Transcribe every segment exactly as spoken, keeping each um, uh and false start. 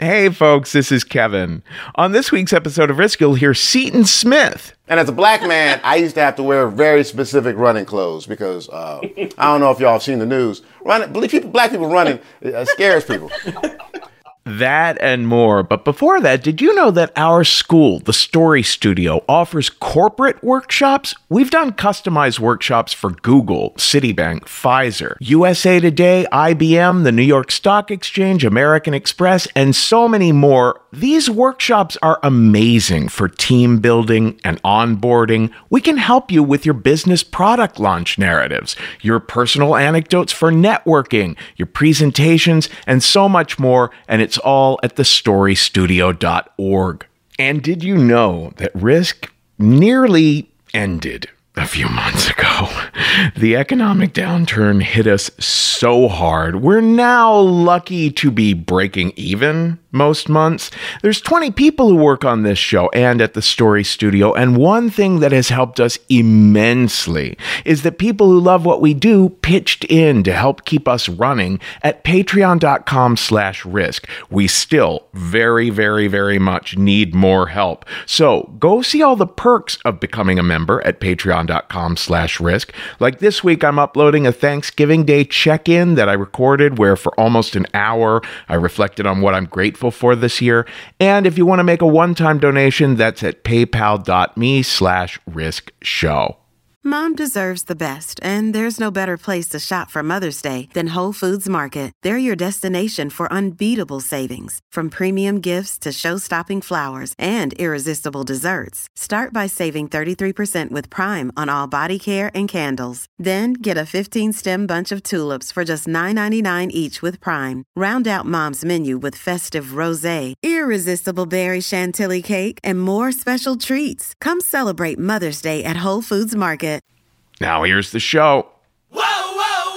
Hey folks, this is Kevin. On this week's episode of Risk, you'll hear Seton Smith. And as a black man, I used to have to wear very specific running clothes because uh, I don't know if y'all have seen the news. Running, believe people, black people running uh, scares people. That and more. But before that, did you know that our school, the Story Studio, offers corporate workshops? We've done customized workshops for Google, Citibank, Pfizer, U S A Today, I B M, the New York Stock Exchange, American Express, and so many more. These workshops are amazing for team building and onboarding. We can help you with your business product launch narratives, your personal anecdotes for networking, your presentations, and so much more. And it's all at the story studio dot org. And did you know that Risk nearly ended a few months ago? The economic downturn hit us so hard. We're now lucky to be breaking even most months. There's twenty people who work on this show and at the Story Studio, and one thing that has helped us immensely is that people who love what we do pitched in to help keep us running at patreon dot com slash risk. We still very, very, very much need more help. So go see all the perks of becoming a member at patreon dot com slash risk. Like this week, I'm uploading a Thanksgiving Day check-in that I recorded where for almost an hour, I reflected on what I'm grateful for this year. And if you want to make a one-time donation, that's at paypal dot me slash risk show. Mom deserves the best, and there's no better place to shop for Mother's Day than Whole Foods Market. They're your destination for unbeatable savings, from premium gifts to show-stopping flowers and irresistible desserts. Start by saving thirty-three percent with Prime on all body care and candles. Then get a fifteen-stem bunch of tulips for just nine ninety-nine each with Prime. Round out Mom's menu with festive rosé, irresistible berry chantilly cake, and more special treats. Come celebrate Mother's Day at Whole Foods Market. Now here's the show. Whoa, whoa, whoa.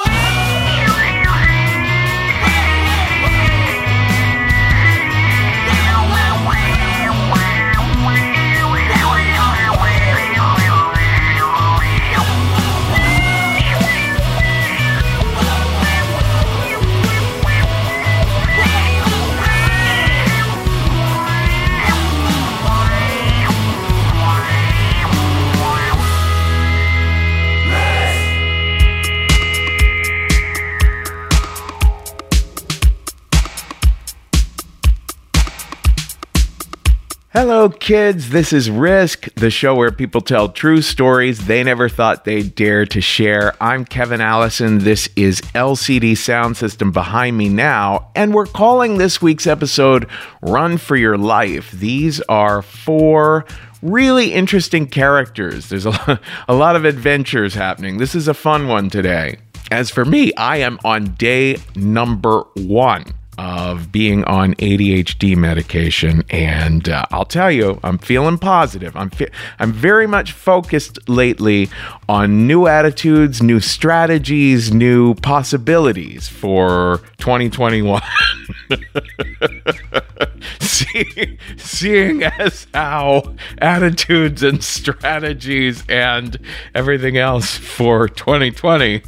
Hello, kids. This is Risk, the show where people tell true stories they never thought they'd dare to share. I'm Kevin Allison. This is L C D Sound System behind me now, and we're calling this week's episode Run for Your Life. These are four really interesting characters. There's a, a lot of adventures happening. This is a fun one today. As for me, I am on day number one of being on A D H D medication, and uh, I'll tell you, I'm feeling positive. I'm fe- I'm very much focused lately on new attitudes, new strategies, new possibilities for twenty twenty-one. See, seeing as how attitudes and strategies and everything else for twenty twenty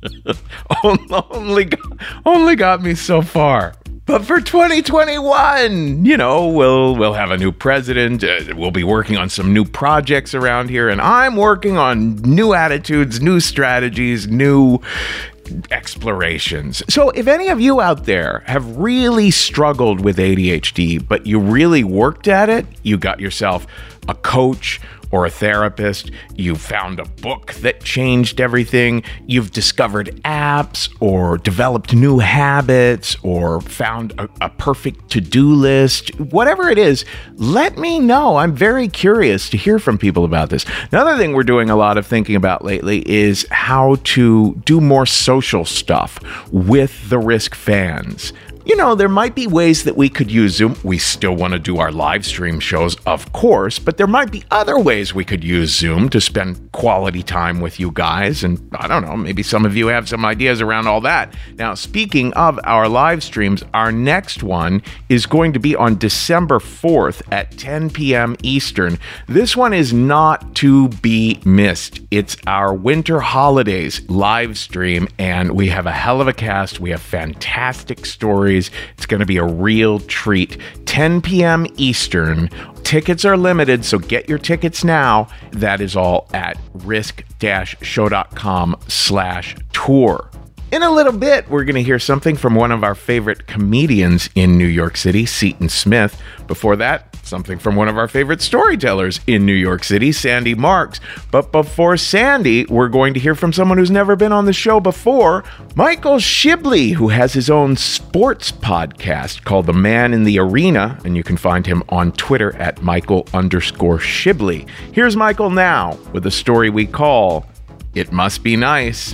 only got, only got me so far. But for twenty twenty-one, you know, we'll we'll have a new president. Uh, we'll be working on some new projects around here, and I'm working on new attitudes, new strategies, new explorations. So if any of you out there have really struggled with A D H D, but you really worked at it, you got yourself a coach or a therapist, you found a book that changed everything, you've discovered apps or developed new habits or found a, a perfect to-do list, whatever it is, let me know. I'm very curious to hear from people about this. Another thing we're doing a lot of thinking about lately is how to do more social stuff with the Risk fans. You know, there might be ways that we could use Zoom. We still want to do our live stream shows, of course, but there might be other ways we could use Zoom to spend quality time with you guys. And I don't know, maybe some of you have some ideas around all that. Now, speaking of our live streams, our next one is going to be on December fourth at ten p.m. Eastern. This one is not to be missed. It's our winter holidays live stream, and we have a hell of a cast. We have fantastic stories stories. It's going to be a real treat. ten p.m. Eastern. Tickets are limited, so get your tickets now. That is all at risk-show.com slash tour. In a little bit, we're going to hear something from one of our favorite comedians in New York City, Seton Smith. Before that, something from one of our favorite storytellers in New York City, Sandy Marks. But before Sandy, we're going to hear from someone who's never been on the show before, Michael Shibley, who has his own sports podcast called The Man in the Arena, and you can find him on Twitter at Michael underscore Shibley. Here's Michael now with a story we call It Must Be Nice.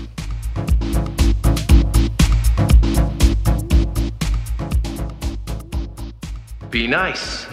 Be nice.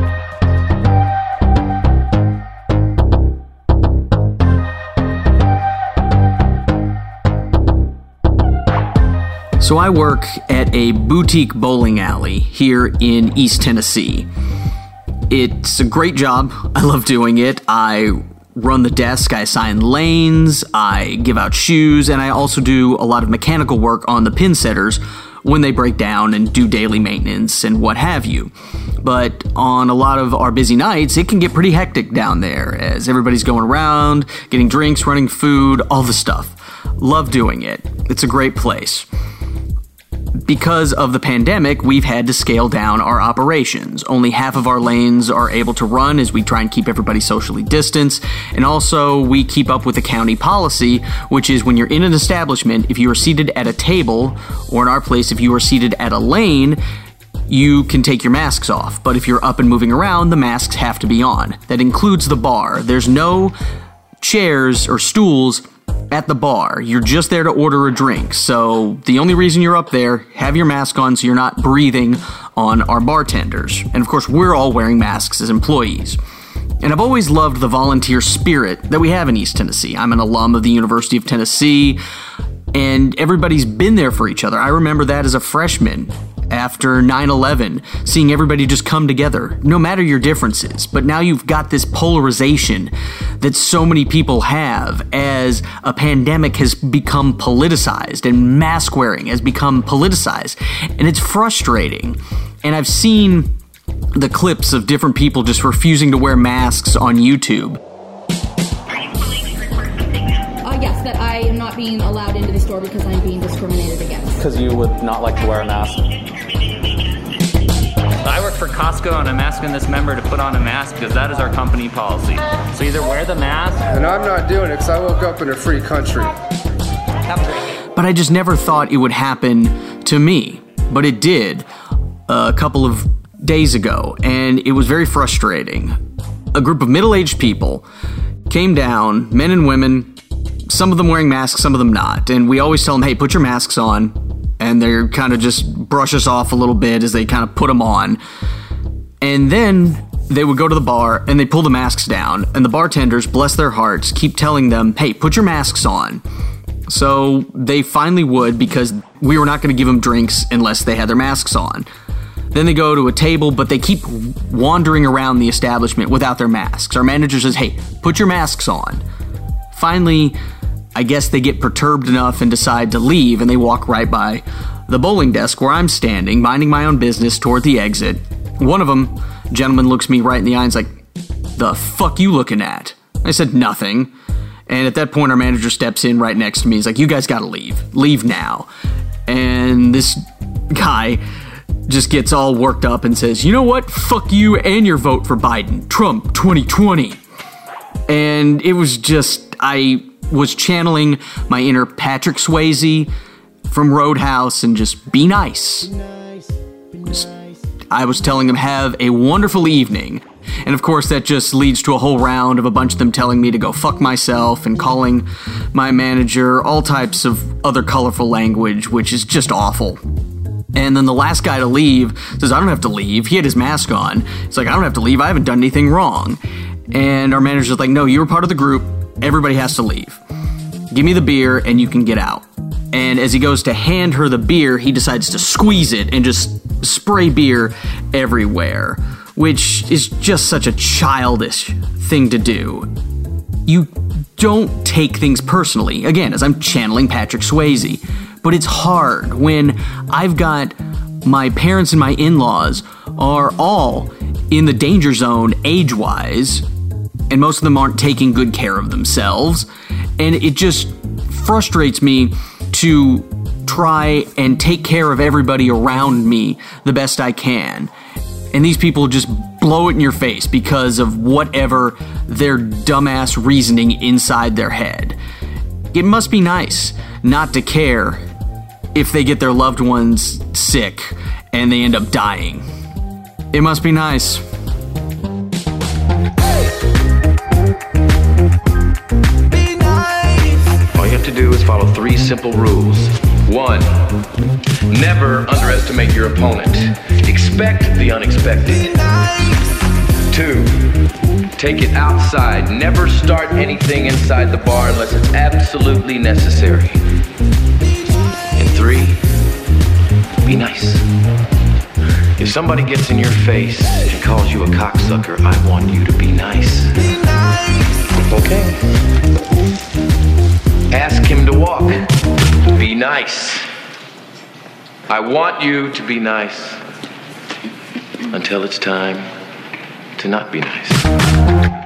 So I work at a boutique bowling alley here in East Tennessee. It's a great job. I love doing it. I run the desk, I assign lanes, I give out shoes, and I also do a lot of mechanical work on the pin setters when they break down and do daily maintenance and what have you. But on a lot of our busy nights, it can get pretty hectic down there as everybody's going around, getting drinks, running food, all the stuff. Love doing it. It's a great place. Because of the pandemic, we've had to scale down our operations. Only half of our lanes are able to run as we try and keep everybody socially distanced. And also, we keep up with the county policy, which is when you're in an establishment, if you are seated at a table, or in our place, if you are seated at a lane, you can take your masks off. But if you're up and moving around, the masks have to be on. That includes the bar. There's no chairs or stools at the bar. You're just there to order a drink. So the only reason you're up there, have your mask on so you're not breathing on our bartenders. And of course, we're all wearing masks as employees. And I've always loved the volunteer spirit that we have in East Tennessee. I'm an alum of the University of Tennessee, and everybody's been there for each other. I remember that as a freshman after nine eleven, seeing everybody just come together, no matter your differences. But now you've got this polarization that so many people have as a pandemic has become politicized and mask wearing has become politicized. And it's frustrating. And I've seen the clips of different people just refusing to wear masks on YouTube. Uh, yes, that I am not being allowed into the store because I'm being discriminated against. Because you would not like to wear a mask? I work for Costco and I'm asking this member to put on a mask because that is our company policy. So either wear the mask. And I'm not doing it because I woke up in a free country. But I just never thought it would happen to me. But it did a couple of days ago, and it was very frustrating. A group of middle-aged people came down, men and women, some of them wearing masks, some of them not. And we always tell them, hey, put your masks on. And they kind of just brush us off a little bit as they kind of put them on. And then they would go to the bar and they pull the masks down. And the bartenders, bless their hearts, keep telling them, hey, put your masks on. So they finally would, because we were not going to give them drinks unless they had their masks on. Then they go to a table, but they keep wandering around the establishment without their masks. Our manager says, hey, put your masks on. Finally, I guess they get perturbed enough and decide to leave, and they walk right by the bowling desk where I'm standing, minding my own business toward the exit. One of them, gentleman, looks me right in the eye and's like, the fuck you looking at? I said, nothing. And at that point, our manager steps in right next to me. He's like, you guys gotta leave. Leave now. And this guy just gets all worked up and says, you know what? Fuck you and your vote for Biden. Trump twenty twenty. And it was just, I was channeling my inner Patrick Swayze from Roadhouse and just be nice. Just, I was telling them, have a wonderful evening. And of course, that just leads to a whole round of a bunch of them telling me to go fuck myself and calling my manager all types of other colorful language, which is just awful. And then the last guy to leave says, I don't have to leave. He had his mask on. It's like, I don't have to leave. I haven't done anything wrong. And our manager's like, no, you were part of the group. Everybody has to leave. Give me the beer and you can get out. And as he goes to hand her the beer, he decides to squeeze it and just spray beer everywhere, which is just such a childish thing to do. You don't take things personally, again, as I'm channeling Patrick Swayze, but it's hard when I've got My parents and my in-laws are all in the danger zone age-wise, and most of them aren't taking good care of themselves, and it just frustrates me to try and take care of everybody around me the best I can. And these people just blow it in your face because of whatever their dumbass reasoning inside their head. It must be nice not to care if they get their loved ones sick and they end up dying. It must be nice. All you have to do is follow three simple rules. One, never underestimate your opponent. Expect the unexpected. Two, take it outside. Never start anything inside the bar unless it's absolutely necessary. And three, be nice. If somebody gets in your face and calls you a cocksucker, I want you to be nice. Okay. Ask him to walk. Be nice. I want you to be nice until it's time to not be nice.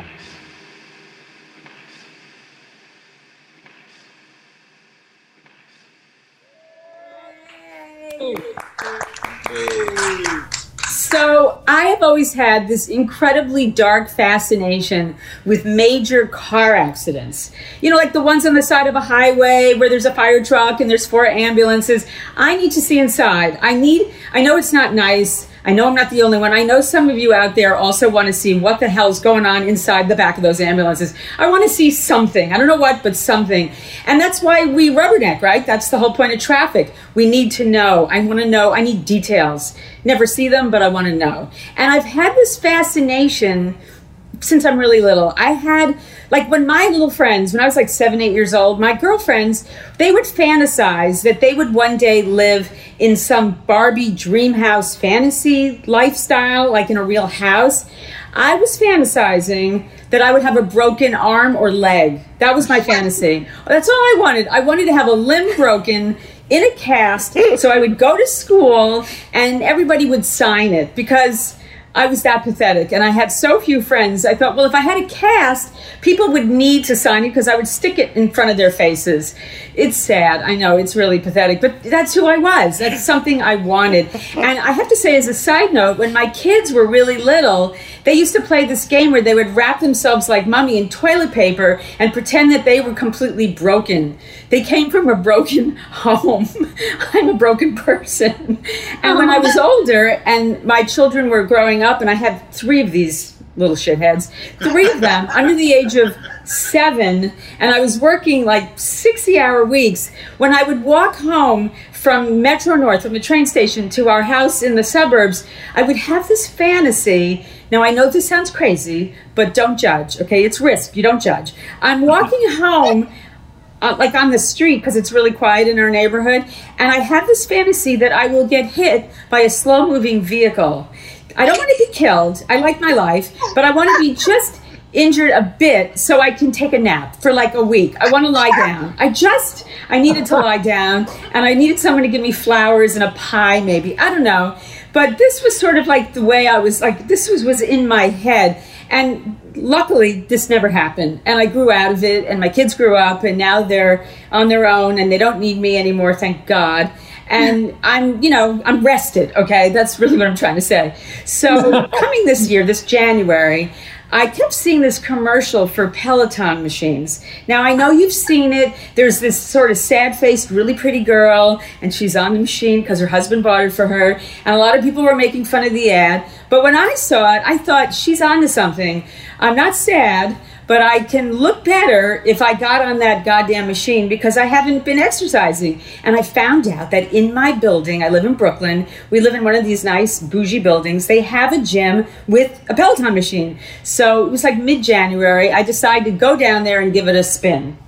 So I have always had this incredibly dark fascination with major car accidents. You know, like the ones on the side of a highway where there's a fire truck and there's four ambulances. I need to see inside. I need, I know it's not nice. I know I'm not the only one. I know some of you out there also want to see what the hell's going on inside the back of those ambulances. I want to see something. I don't know what, but something. And that's why we rubberneck, right? That's the whole point of traffic. We need to know. I want to know. I need details. Never see them, but I want to know. And I've had this fascination since I'm really little. I had, like when my little friends, when I was like seven, eight years old, my girlfriends, they would fantasize that they would one day live in some Barbie dream house fantasy lifestyle, like in a real house. I was fantasizing that I would have a broken arm or leg. That was my fantasy. That's all I wanted. I wanted to have a limb broken in a cast so I would go to school and everybody would sign it because I was that pathetic and I had so few friends. I thought, well, if I had a cast, people would need to sign it because I would stick it in front of their faces. It's sad. I know it's really pathetic, but that's who I was. That's something I wanted. And I have to say, as a side note, when my kids were really little, they used to play this game where they would wrap themselves like mummy in toilet paper and pretend that they were completely broken. They came from a broken home. I'm a broken person. And when I was older and my children were growing up, and I had three of these little shitheads, three of them under the age of seven, and I was working like sixty hour weeks. When I would walk home from Metro North, from the train station to our house in the suburbs, I would have this fantasy. Now, I know this sounds crazy, but don't judge, okay? It's risk. You don't judge. I'm walking home Uh, like on the street because it's really quiet in our neighborhood, and I have this fantasy that I will get hit by a slow-moving vehicle. I don't want to be killed. I like my life, but I want to be just injured a bit so I can take a nap for like a week. I want to lie down. I just, I needed to lie down, and I needed someone to give me flowers and a pie maybe. I don't know. But this was sort of like the way I was, like this was, was in my head. And luckily, this never happened. And I grew out of it, and my kids grew up, and now they're on their own, and they don't need me anymore, thank God. And I'm, you know, I'm rested, okay? That's really what I'm trying to say. So coming this year, this January, I kept seeing this commercial for Peloton machines. Now, I know you've seen it. There's this sort of sad-faced, really pretty girl, and she's on the machine because her husband bought it for her. And a lot of people were making fun of the ad. But when I saw it, I thought, she's onto something. I'm not sad, but I can look better if I got on that goddamn machine because I haven't been exercising. And I found out that in my building, I live in Brooklyn, we live in one of these nice bougie buildings, they have a gym with a Peloton machine. So it was like mid-January, I decided to go down there and give it a spin.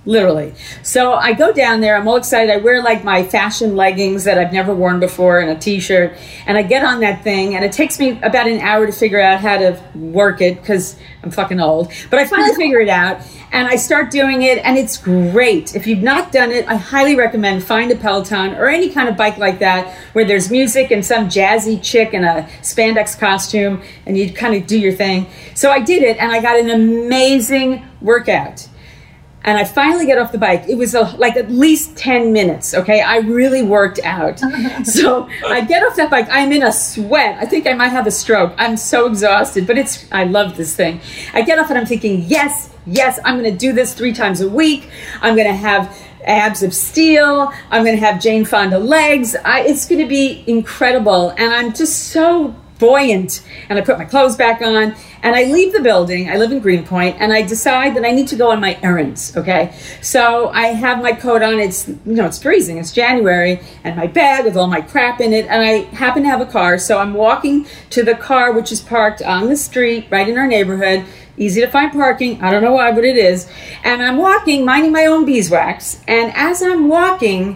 literally. So I go down there, I'm all excited. I wear like my fashion leggings that I've never worn before and a t-shirt. And I get on that thing and it takes me about an hour to figure out how to work it because I'm fucking old. But I finally figure it out and I start doing it and it's great. If you've not done it, I highly recommend find a Peloton or any kind of bike like that where there's music and some jazzy chick in a spandex costume and you kind of do your thing. So I did it and I got an amazing workout. And I finally get off the bike. It was a, like at least ten minutes, okay? I really worked out. So I get off that bike. I'm in a sweat. I think I might have a stroke. I'm so exhausted, but it's, I love this thing. I get off and I'm thinking, yes, yes, I'm going to do this three times a week. I'm going to have abs of steel. I'm going to have Jane Fonda legs. I, it's going to be incredible. And I'm just so buoyant. And I put my clothes back on and I leave the building. I live in Greenpoint and I decide that I need to go on my errands. Okay. So I have my coat on. It's, you know, it's freezing. It's January and my bag with all my crap in it. And I happen to have a car. So I'm walking to the car, which is parked on the street right in our neighborhood. Easy to find parking. I don't know why, but it is. And I'm walking, minding my own beeswax. And as I'm walking,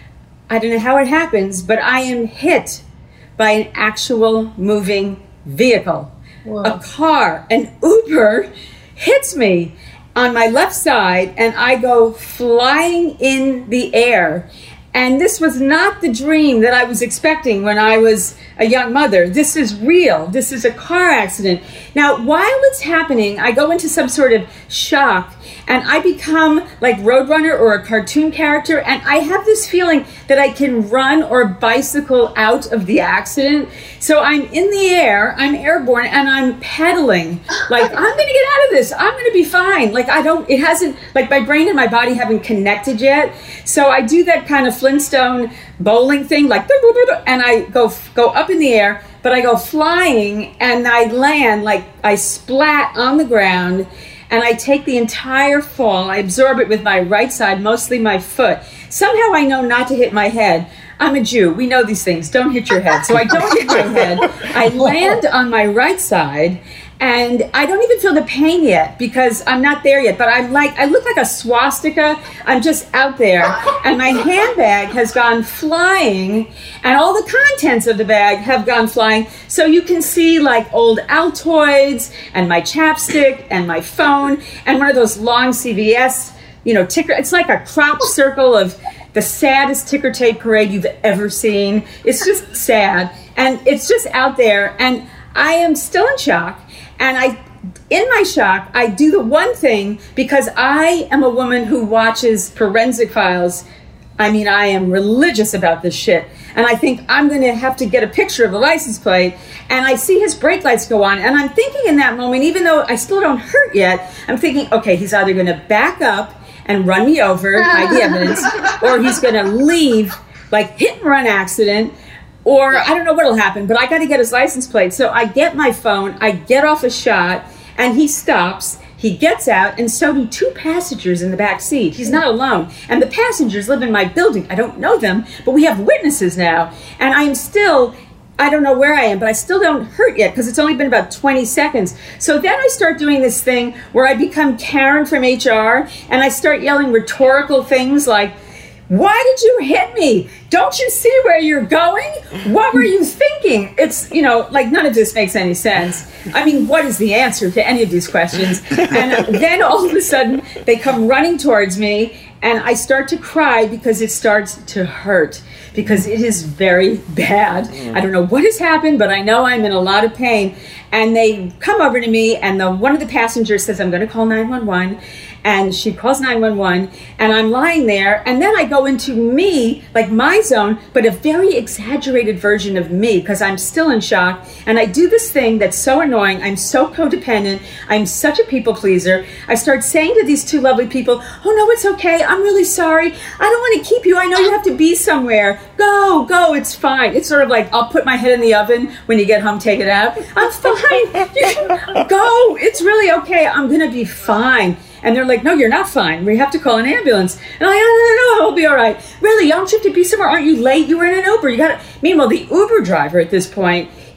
I don't know how it happens, but I am hit by an actual moving vehicle. Whoa. A car, an Uber hits me on my left side and I go flying in the air. And this was not the dream that I was expecting when I was a young mother. This is real. This is a car accident. Now, while it's happening, I go into some sort of shock and I become like Roadrunner or a cartoon character. And I have this feeling that I can run or bicycle out of the accident. So I'm in the air, I'm airborne, and I'm pedaling. Like, I'm going to get out of this. I'm going to be fine. Like, I don't, it hasn't, like my brain and my body haven't connected yet. So I do that kind of Flintstone bowling thing, like, and I go go up in the air, but I go flying and I land, like I splat on the ground and I take the entire fall. I absorb it with my right side, mostly my foot. Somehow I know not to hit my head. I'm a Jew. We know these things. Don't hit your head. So I don't hit my head. I land on my right side and I don't even feel the pain yet because I'm not there yet. But I'm like, I look like a swastika. I'm just out there. And my handbag has gone flying and all the contents of the bag have gone flying. So you can see like old Altoids and my chapstick and my phone and one of those long C V S, you know, ticker. It's like a crop circle of the saddest ticker tape parade you've ever seen. It's just sad. And it's just out there. And I am still in shock. And I, in my shock, I do the one thing because I am a woman who watches Forensic Files. I mean, I am religious about this shit. And I think I'm going to have to get a picture of the license plate. And I see his brake lights go on. And I'm thinking in that moment, even though I still don't hurt yet, I'm thinking, okay, he's either going to back up and run me over, hide the evidence, or he's going to leave, like hit and run accident, or I don't know what'll happen, but I got to get his license plate. So I get my phone, I get off a shot, and he stops. He gets out, and so do two passengers in the back seat. He's not alone. And the passengers live in my building. I don't know them, but we have witnesses now. And I'm still, I don't know where I am, but I still don't hurt yet because it's only been about twenty seconds. So then I start doing this thing where I become Karen from H R, and I start yelling rhetorical things like, why did you hit me? Don't you see where you're going? What were you thinking? It's, you know, like none of this makes any sense. I mean, what is the answer to any of these questions? And then all of a sudden they come running towards me and I start to cry because it starts to hurt because it is very bad. I don't know what has happened, but I know I'm in a lot of pain. And they come over to me and the one of the passengers says, I'm going to call nine one one. And she calls nine one one and I'm lying there. And then I go into me, like my zone, but a very exaggerated version of me because I'm still in shock. And I do this thing that's so annoying. I'm so codependent. I'm such a people pleaser. I start saying to these two lovely people, oh no, it's okay. I'm really sorry. I don't want to keep you. I know you have to be somewhere. Go, go. It's fine. It's sort of like, I'll put my head in the oven. When you get home, take it out. I'm fine. You can go. It's really okay. I'm going to be fine. And they're like, no, you're not fine. We have to call an ambulance. And I'm like, oh, no, no, no, I'll be all right. Really, don't you have to be somewhere? Aren't you late? You were in an Uber. You got to. Meanwhile, the Uber driver at this point,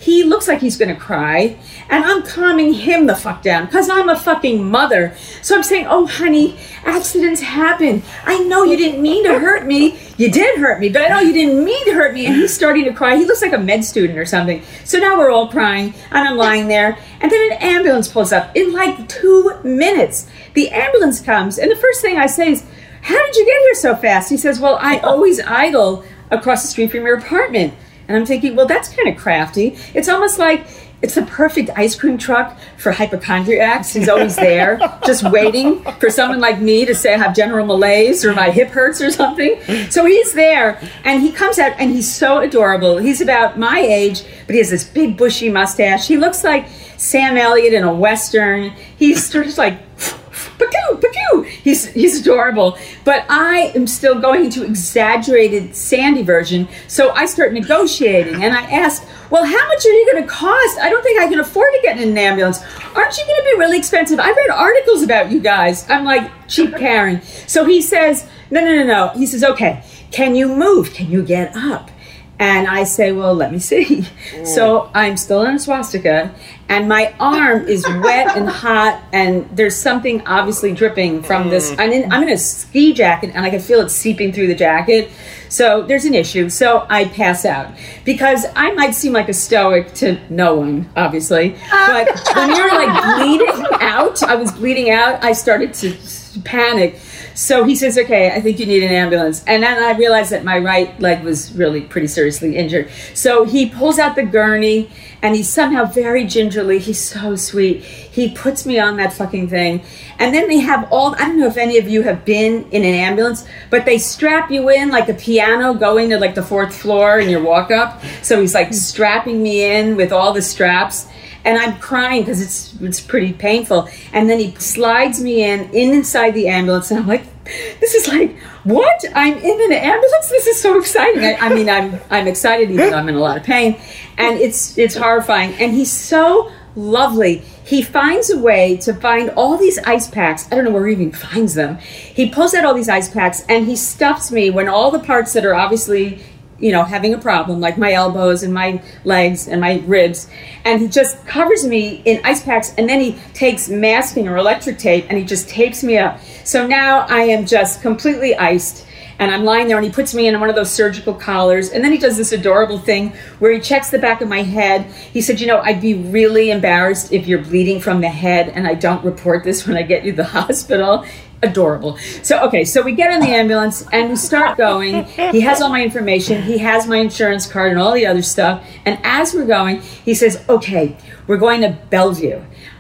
he looks like he's gonna cry, and I'm calming him the fuck down because I'm a fucking mother. So I'm saying, oh honey, accidents happen. I know you didn't mean to hurt me. You did hurt me, but I know you didn't mean to hurt me. And he's starting to cry. He looks like a med student or something. So now we're all crying, and I'm lying there, and then an ambulance pulls up in like two minutes. The ambulance comes, and the first thing I say is, how did you get here so fast? He says, well, I always idle across the street from your apartment. And I'm thinking, well, that's kind of crafty. It's almost like it's the perfect ice cream truck for hypochondriacs. He's always there, just waiting for someone like me to say I have general malaise or my hip hurts or something. So he's there, and he comes out, and he's so adorable. He's about my age, but he has this big bushy mustache. He looks like Sam Elliott in a Western. He's sort of like, Pacoo, pacoo. He's he's adorable, but I am still going into exaggerated Sandy version. So I start negotiating, and I ask, "Well, how much are you going to cost? I don't think I can afford to get in an ambulance. Aren't you going to be really expensive? I read articles about you guys." I'm like, cheap Karen. So he says, "No, no, no, no." He says, "Okay, can you move? Can you get up?" And I say, well, let me see. Mm. So I'm still in a swastika, and my arm is wet and hot, and there's something obviously dripping from mm. this. I'm in, I'm in a ski jacket, and I can feel it seeping through the jacket. So there's an issue. So I pass out because I might seem like a stoic to no one, obviously. But when you're like bleeding out, I was bleeding out, I started to panic. So he says, okay, I think you need an ambulance. And then I realized that my right leg was really pretty seriously injured. So he pulls out the gurney, and he's somehow very gingerly, he's so sweet, he puts me on that fucking thing. And then they have all, I don't know if any of you have been in an ambulance, but they strap you in like a piano going to like the fourth floor in your walk up. So he's like strapping me in with all the straps. And I'm crying because it's it's pretty painful. And then he slides me in, in inside the ambulance. And I'm like, this is like, what? I'm in an ambulance? This is so exciting. I, I mean, I'm I'm excited even though I'm in a lot of pain. And it's it's horrifying. And he's so lovely. He finds a way to find all these ice packs. I don't know where he even finds them. He pulls out all these ice packs, and he stuffs me when all the parts that are obviously, you know, having a problem, like my elbows and my legs and my ribs. And he just covers me in ice packs, and then he takes masking or electric tape, and he just tapes me up. So now I am just completely iced, and I'm lying there, and he puts me in one of those surgical collars, and then he does this adorable thing where he checks the back of my head. He said, you know, I'd be really embarrassed if you're bleeding from the head, and I don't report this when I get you to the hospital. Adorable. So, okay, so we get in the ambulance and we start going. He has all my information. He has my insurance card and all the other stuff. And as we're going, he says, okay, we're going to Bellevue.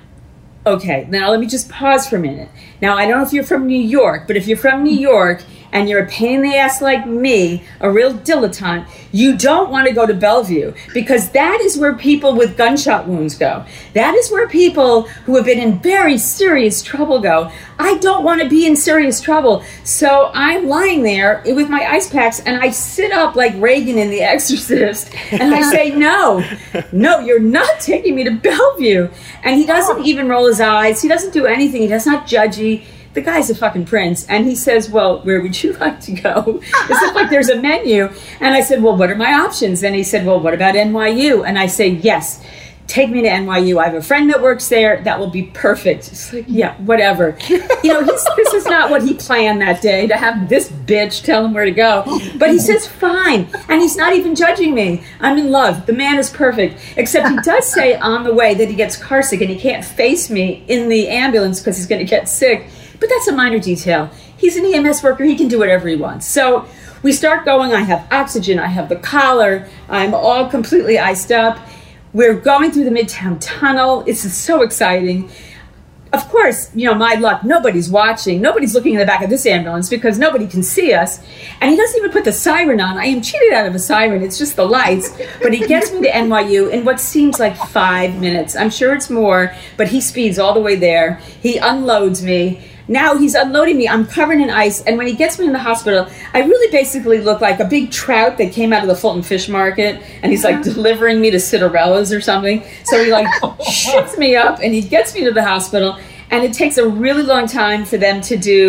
Okay, now let me just pause for a minute. Now, I don't know if you're from New York, but if you're from New York and you're a pain in the ass like me, a real dilettante, you don't want to go to Bellevue, because that is where people with gunshot wounds go. That is where people who have been in very serious trouble go. I don't want to be in serious trouble. So I'm lying there with my ice packs, and I sit up like Reagan in The Exorcist, and I say, no, no, you're not taking me to Bellevue. And he doesn't even roll his eyes. He doesn't do anything. He does not judgy. The guy's a fucking prince. And he says, well, where would you like to go? It's not like there's a menu. And I said, well, what are my options? And he said, well, what about N Y U? And I say, yes, take me to N Y U. I have a friend that works there. That will be perfect. It's like, yeah, whatever. You know, he's, this is not what he planned that day, to have this bitch tell him where to go. But he says, fine. And he's not even judging me. I'm in love. The man is perfect. Except he does say on the way that he gets carsick and he can't face me in the ambulance because he's going to get sick. But that's a minor detail. He's an E M S worker. He can do whatever he wants. So we start going. I have oxygen. I have the collar. I'm all completely iced up. We're going through the Midtown Tunnel. It's so exciting. Of course, you know, my luck, nobody's watching. Nobody's looking in the back of this ambulance because nobody can see us. And he doesn't even put the siren on. I am cheated out of a siren. It's just the lights. But he gets me to N Y U in what seems like five minutes. I'm sure it's more, but he speeds all the way there. He unloads me. Now he's unloading me. I'm covered in ice. And when he gets me in the hospital, I really basically look like a big trout that came out of the Fulton Fish Market. And he's like delivering me to Cinderella's or something. So he like shoots me up and he gets me to the hospital. And it takes a really long time for them to do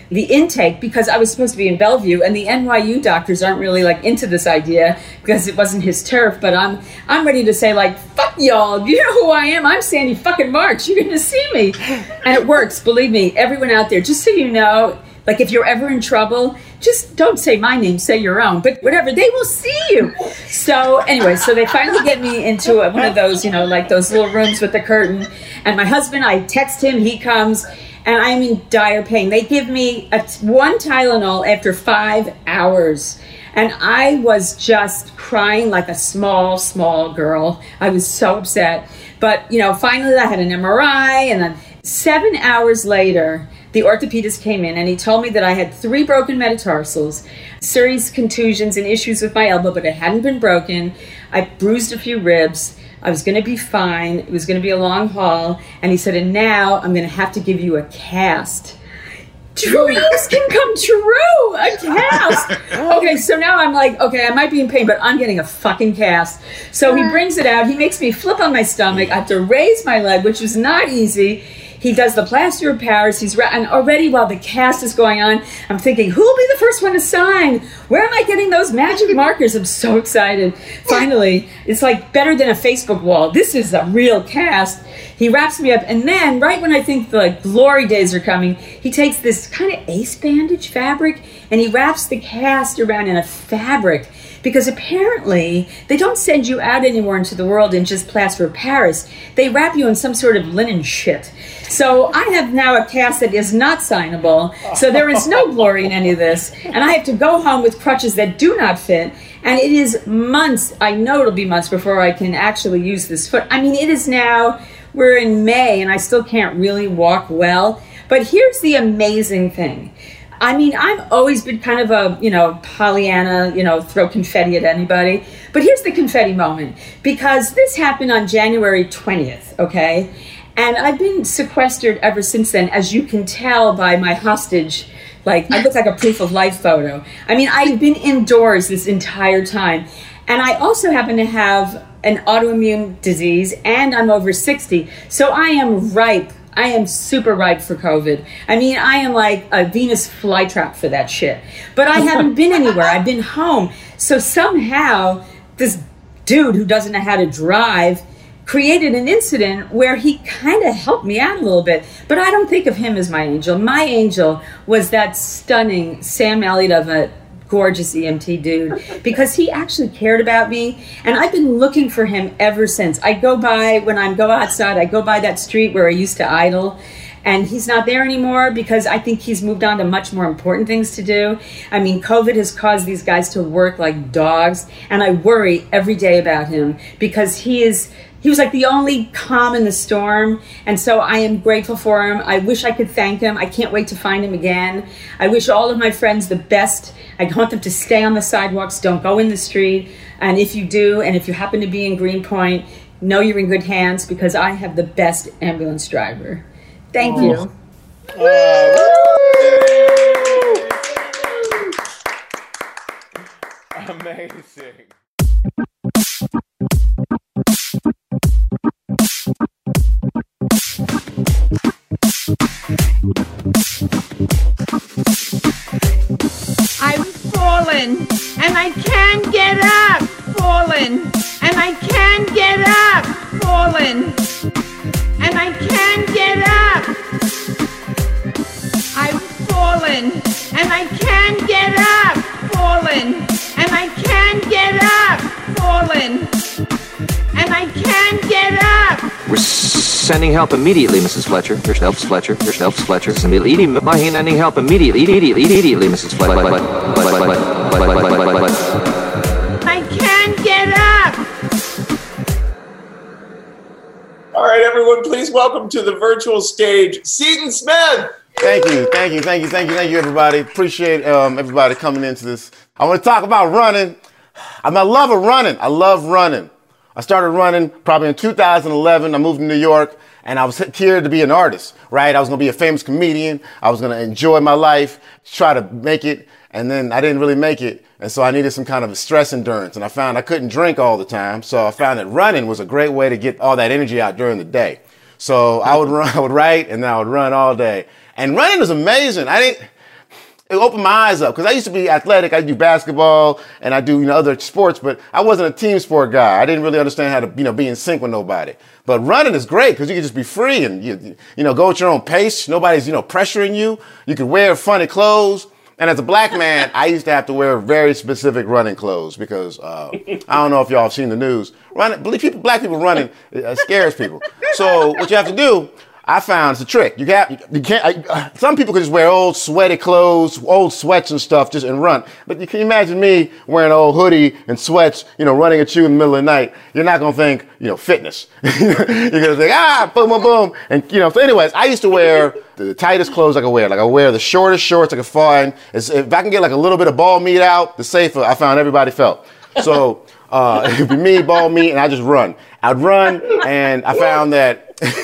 the intake because I was supposed to be in Bellevue, and the N Y U doctors aren't really like into this idea because it wasn't his turf. But I'm I'm ready to say like, fuck y'all. You know who I am? I'm Sandy fucking Marks. You're gonna see me, and it works. Believe me, everyone out there. Just so you know, like if you're ever in trouble, just don't say my name, say your own. But whatever, they will see you. So anyway, so they finally get me into one of those, you know, like those little rooms with the curtain. And my husband, I text him, he comes. And I'm in dire pain. They give me a, one Tylenol after five hours. And I was just crying like a small, small girl. I was so upset. But, you know, finally I had an M R I. And then seven hours later, the orthopedist came in and he told me that I had three broken metatarsals, serious contusions and issues with my elbow, but it hadn't been broken. I bruised a few ribs. I was going to be fine. It was going to be a long haul. And he said, and now I'm going to have to give you a cast. Dreams can come true. A cast. Okay, so now I'm like, okay, I might be in pain, but I'm getting a fucking cast. So he brings it out. He makes me flip on my stomach. I have to raise my leg, which was not easy. He does the plaster of Paris. He's ra- and already while the cast is going on, I'm thinking, who will be the first one to sign? Where am I getting those magic markers? I'm so excited. Finally, it's like better than a Facebook wall. This is a real cast. He wraps me up, and then right when I think the like, glory days are coming, he takes this kind of ace bandage fabric and he wraps the cast around in a fabric. Because apparently they don't send you out anymore into the world in just plaster of Paris. They wrap you in some sort of linen shit. So I have now a cast that is not signable. So there is no glory in any of this. And I have to go home with crutches that do not fit. And it is months, I know it'll be months before I can actually use this foot. I mean, it is now, we're in May and I still can't really walk well. But here's the amazing thing. I mean, I've always been kind of a, you know, Pollyanna, you know, throw confetti at anybody. But here's the confetti moment, because this happened on January twentieth, okay? And I've been sequestered ever since then, as you can tell by my hostage. Like, I look like a proof of life photo. I mean, I've been indoors this entire time. And I also happen to have an autoimmune disease, and I'm over sixty. So I am ripe. I am super ripe for COVID. I mean, I am like a Venus flytrap for that shit. But I haven't been anywhere. I've been home. So somehow, this dude who doesn't know how to drive created an incident where he kind of helped me out a little bit. But I don't think of him as my angel. My angel was that stunning Sam Elliott of a gorgeous E M T dude, because he actually cared about me, and I've been looking for him ever since. I go by, when I go outside, I go by that street where I used to idle, and he's not there anymore because I think he's moved on to much more important things to do. I mean, COVID has caused these guys to work like dogs, and I worry every day about him because he is He was like the only calm in the storm. And so I am grateful for him. I wish I could thank him. I can't wait to find him again. I wish all of my friends the best. I want them to stay on the sidewalks. Don't go in the street. And if you do, and if you happen to be in Greenpoint, know you're in good hands because I have the best ambulance driver. Thank oh. you. Uh, Amazing. I've fallen and I can't get up. Fallen and I can't get up. Fallen and I can't get up. I've fallen and I can't get up. Fallen and I can't get up. Fallen and I can't get up. We're sending help immediately, Missus Fletcher. Here's help, Fletcher. Here's help, Fletcher. Immediately, sending help immediately, immediately, immediately, Missus Fletcher. I can't get up. All right, everyone, please welcome to the virtual stage, Seton Smith. Thank you, thank you, thank you, thank you, thank you, everybody. Appreciate um, everybody coming into this. I want to talk about running. I, mean, I love running. I love running. I started running probably in two thousand eleven. I moved to New York, and I was here to be an artist, right? I was going to be a famous comedian. I was going to enjoy my life, try to make it, and then I didn't really make it. And so I needed some kind of stress endurance, and I found I couldn't drink all the time. So I found that running was a great way to get all that energy out during the day. So I would run, I would write, and then I would run all day. And running was amazing. I didn't, it opened my eyes up because I used to be athletic. I do basketball and I do, you know, other sports, but I wasn't a team sport guy. I didn't really understand how to, you know, be in sync with nobody. But running is great because you can just be free and, you, you know, go at your own pace. Nobody's, you know, pressuring you. You can wear funny clothes. And as a black man, I used to have to wear very specific running clothes because uh, I don't know if y'all have seen the news. Running, believe people, black people running uh, scares people. So what you have to do, I found it's a trick. You can't, you can't. I, some people can just wear old sweaty clothes, old sweats and stuff, just and run. But you can imagine me wearing an old hoodie and sweats, you know, running at you in the middle of the night. You're not gonna think, you know, fitness. You're gonna think, ah, boom, boom, boom, and you know. So, anyways, I used to wear the tightest clothes I could wear. Like I wear the shortest shorts I could find. It's, if I can get like a little bit of ball meat out, the safer I found everybody felt. So uh, it'd be me, ball meat, and I just run. I'd run, and I found that.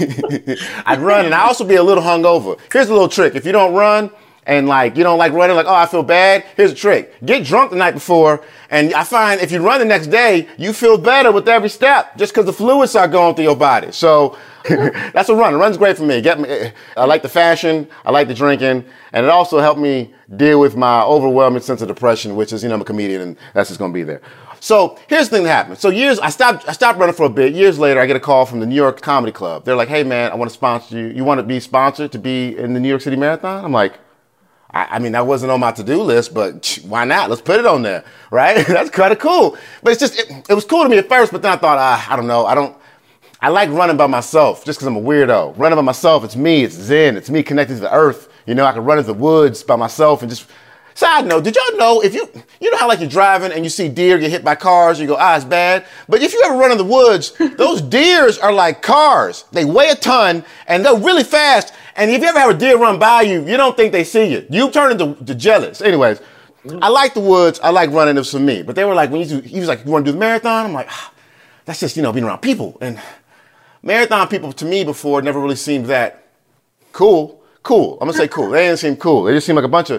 I'd run and I'd also be a little hungover. Here's a little trick. If you don't run and like you don't like running, like, oh, I feel bad, here's a trick. Get drunk the night before, and I find if you run the next day, you feel better with every step just because the fluids start going through your body. So that's a run. A run's great for me. Get me. I like the fashion, I like the drinking, and it also helped me deal with my overwhelming sense of depression, which is, you know, I'm a comedian and that's just gonna be there. So here's the thing that happened. So years, I stopped, I stopped running for a bit. Years later, I get a call from the New York Comedy Club. They're like, hey man, I want to sponsor you. You want to be sponsored to be in the New York City Marathon? I'm like, I, I mean, that wasn't on my to-do list, but why not? Let's put it on there, right? That's kind of cool. But it's just, it, it was cool to me at first, but then I thought, ah, I don't know. I don't, I like running by myself just because I'm a weirdo. Running by myself, it's me, it's zen, it's me connected to the earth. You know, I can run into the woods by myself and just, side note, did y'all know if you, you know how like you're driving and you see deer get hit by cars, you go, ah, it's bad. But if you ever run in the woods, those deers are like cars. They weigh a ton and they're really fast. And if you ever have a deer run by you, you don't think they see you. You turn into to jealous. Anyways, I like the woods. I like running. It was for me. But they were like, when you do, he was like, you want to do the marathon? I'm like, ah, that's just, you know, being around people. And marathon people to me before never really seemed that cool. Cool. I'm going to say cool. They didn't seem cool. They just seemed like a bunch of,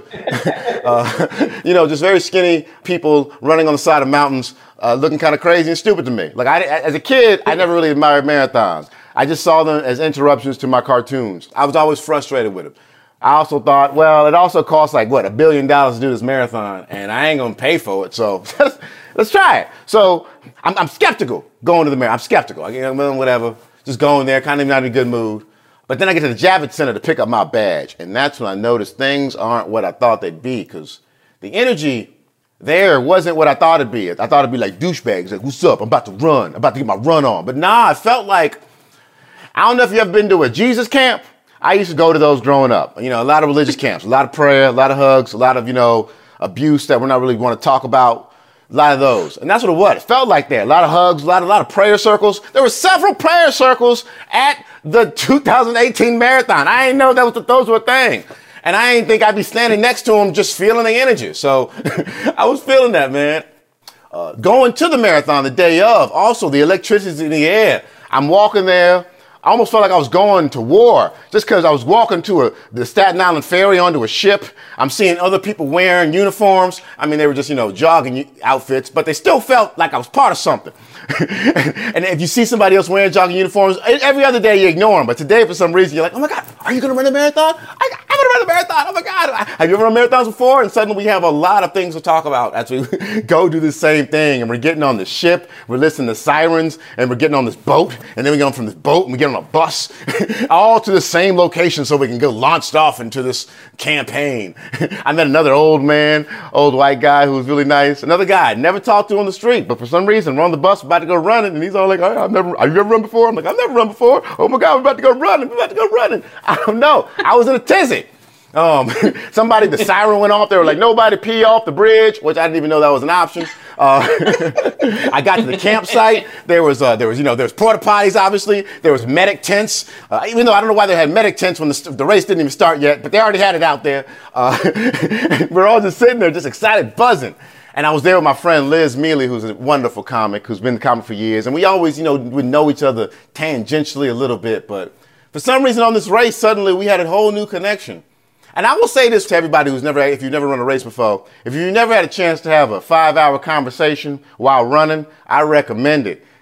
uh, you know, just very skinny people running on the side of mountains, uh, looking kind of crazy and stupid to me. Like, I, as a kid, I never really admired marathons. I just saw them as interruptions to my cartoons. I was always frustrated with them. I also thought, well, it also costs like, what, a billion dollars to do this marathon, and I ain't going to pay for it, so let's try it. So I'm, I'm skeptical going to the marathon. I'm skeptical. I get, well, whatever, just going there, kind of not in a good mood. But then I get to the Javits Center to pick up my badge, and that's when I noticed things aren't what I thought they'd be, because the energy there wasn't what I thought it'd be. I thought it'd be like douchebags, like, what's up? I'm about to run. I'm about to get my run on. But nah, I felt like, I don't know if you ever been to a Jesus camp. I used to go to those growing up. You know, a lot of religious camps, a lot of prayer, a lot of hugs, a lot of, you know, abuse that we're not really want to talk about. A lot of those. And that's what it was. It felt like that. A lot of hugs, a lot, a lot of prayer circles. There were several prayer circles at the two thousand eighteen marathon. I didn't know that was the, those were a thing. And I didn't think I'd be standing next to them just feeling the energy. So I was feeling that, man. Uh, going to the marathon the day of, also the electricity in the air. I'm walking there. I almost felt like I was going to war just because I was walking to a, the Staten Island ferry onto a ship. I'm seeing other people wearing uniforms. I mean, they were just, you know, jogging outfits, but they still felt like I was part of something. And if you see somebody else wearing jogging uniforms, every other day you ignore them. But today, for some reason, you're like, oh my God, are you going to run a marathon? I, I'm going to run a marathon. Oh my God. Have you ever run marathons before? And suddenly we have a lot of things to talk about as we go do the same thing. And we're getting on the ship, we're listening to sirens, and we're getting on this boat. And then we go from this boat and we get on a bus, all to the same location so we can go launched off into this campaign. I met another old man, old white guy who was really nice. Another guy, never talked to on the street, but for some reason, we're on the bus about to go running, and he's all like, oh, I've never, have you ever run before? I'm like, I've never run before. Oh my God, we're about to go running. We're about to go running. I don't know. I was in a tizzy. Um, somebody, the siren went off. They were like, nobody pee off the bridge, which I didn't even know that was an option. Uh, I got to the campsite. There was, uh, there was, you know, there was porta potties, obviously. There was medic tents. Uh, even though I don't know why they had medic tents when the, the race didn't even start yet, but they already had it out there. Uh, we're all just sitting there, just excited, buzzing. And I was there with my friend Liz Mealy, who's a wonderful comic, who's been in the comic for years. And we always, you know, would know each other tangentially a little bit. But for some reason on this race, suddenly we had a whole new connection. And I will say this to everybody who's never, if you've never run a race before, if you've never had a chance to have a five hour conversation while running, I recommend it.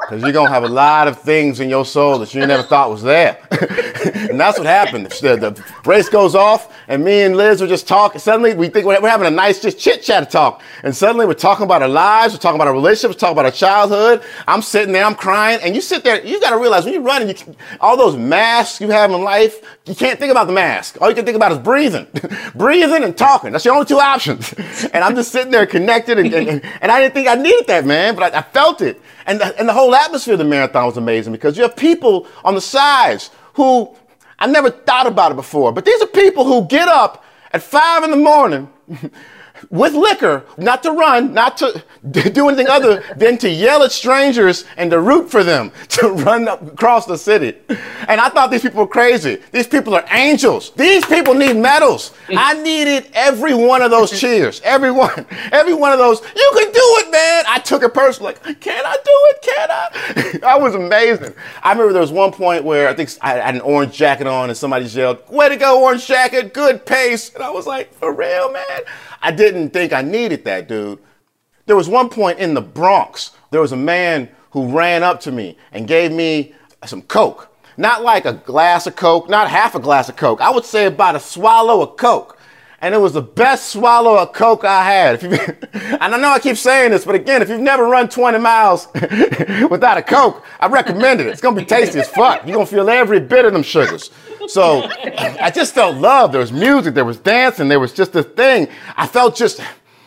Because you're going to have a lot of things in your soul that you never thought was there. And that's what happened. The, the race goes off, and me and Liz were just talking. Suddenly, we think we're having a nice just chit-chat talk. And suddenly, we're talking about our lives. We're talking about our relationships. We're talking about our childhood. I'm sitting there. I'm crying. And you sit there. You got to realize when you're running, you can, all those masks you have in life, you can't think about the mask. All you can think about is breathing. Breathing and talking. That's your only two options. And I'm just sitting there connected. And, and, and I didn't think I needed that, man. But I, I felt it. And the, and the whole atmosphere of the marathon was amazing because you have people on the sides who I never thought about it before. But these are people who get up at five in the morning with liquor, not to run, not to do anything other than to yell at strangers and to root for them to run up across the city. And I thought these people were crazy. These people are angels. These people need medals. I needed every one of those cheers. Every one. Every one of those. You can do it, man. I took it personally. Like, can I do it? Can I? That was amazing. I remember there was one point where I think I had an orange jacket on and somebody yelled, "Way to go, orange jacket. Good pace." And I was like, for real, man? I didn't think I needed that, dude. There was one point in the Bronx, there was a man who ran up to me and gave me some Coke. Not like a glass of Coke, not half a glass of Coke. I would say about a swallow of Coke. And it was the best swallow of Coke I had. If you, and I know I keep saying this, but again, if you've never run twenty miles without a Coke, I recommend it. It's going to be tasty as fuck. You're going to feel every bit of them sugars. So I just felt love. There was music, there was dancing, there was just a thing. I felt just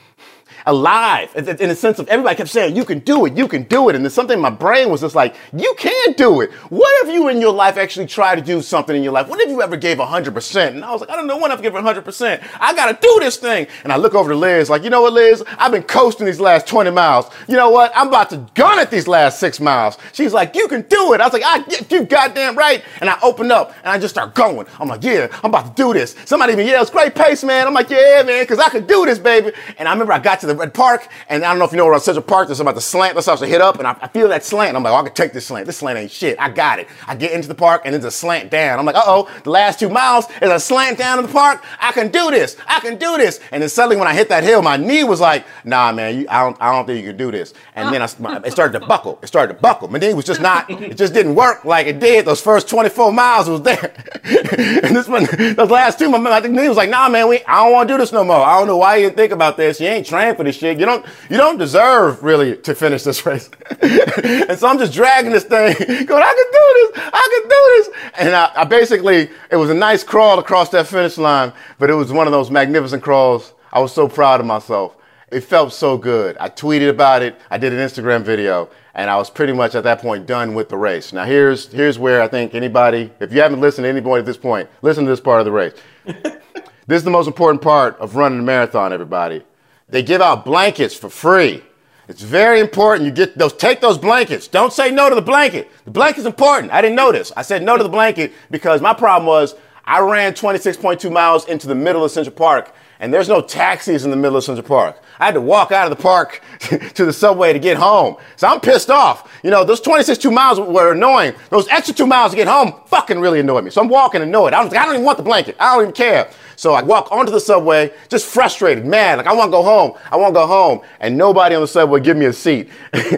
alive in the sense of everybody kept saying, you can do it, you can do it. And there's something in my brain was just like, you can do it. What if you in your life actually try to do something in your life? What if you ever gave one hundred percent? And I was like, I don't know when I've given one hundred percent. I got to do this thing. And I look over to Liz like, you know what, Liz? I've been coasting these last twenty miles. You know what? I'm about to gun at these last six miles. She's like, you can do it. I was like, I get you goddamn right. And I opened up and I just start going. I'm like, yeah, I'm about to do this. Somebody even yells, great pace, man. I'm like, yeah, man, because I could do this, baby. And I remember I got to the Red Park, and I don't know if you know where on Central Park, there's about the slant that's supposed to hit up, and I, I feel that slant. I'm like, oh, I can take this slant. This slant ain't shit. I got it. I get into the park, and there's a slant down. I'm like, uh-oh, the last two miles is a slant down in the park. I can do this. I can do this. And then suddenly when I hit that hill, my knee was like, nah, man, you, I, don't, I don't think you can do this. And then I, my, it started to buckle. It started to buckle. My knee was just not, it just didn't work like it did those first twenty-four miles it was there. And this one, those last two, my, I think knee was like, nah, man, we, I don't want to do this no more. I don't know why you didn't think about this. You ain't trained for this shit. You don't, you don't deserve really to finish this race. And so I'm just dragging this thing, going, I can do this, I can do this. And I, I basically, it was a nice crawl across that finish line, but it was one of those magnificent crawls. I was so proud of myself. It felt so good. I tweeted about it. I did an Instagram video, and I was pretty much at that point done with the race. Now here's, here's where I think anybody, if you haven't listened to anybody at this point, listen to this part of the race. This is the most important part of running a marathon, everybody. They give out blankets for free. It's very important. You get those, take those blankets. Don't say no to the blanket. The blanket's important. I didn't know this. I said no to the blanket because my problem was I ran twenty-six point two miles into the middle of Central Park, and there's no taxis in the middle of Central Park. I had to walk out of the park to the subway to get home. So I'm pissed off. You know, those twenty-six two miles were annoying. Those extra two miles to get home fucking really annoyed me. So I'm walking annoyed. I don't, I don't even want the blanket. I don't even care. So I walk onto the subway, just frustrated, mad, like I want to go home. I want to go home. And nobody on the subway give me a seat.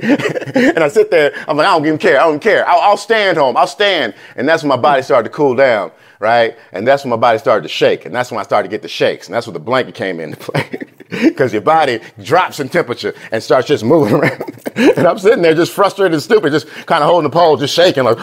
And I sit there, I'm like, I don't even care. I don't care. I'll, I'll stand home. I'll stand. And that's when my body started to cool down, right? And that's when my body started to shake. And that's when I started to get the shakes. And that's when the blanket came into play. Because your body drops in temperature and starts just moving around. And I'm sitting there just frustrated and stupid, just kind of holding the pole, just shaking like,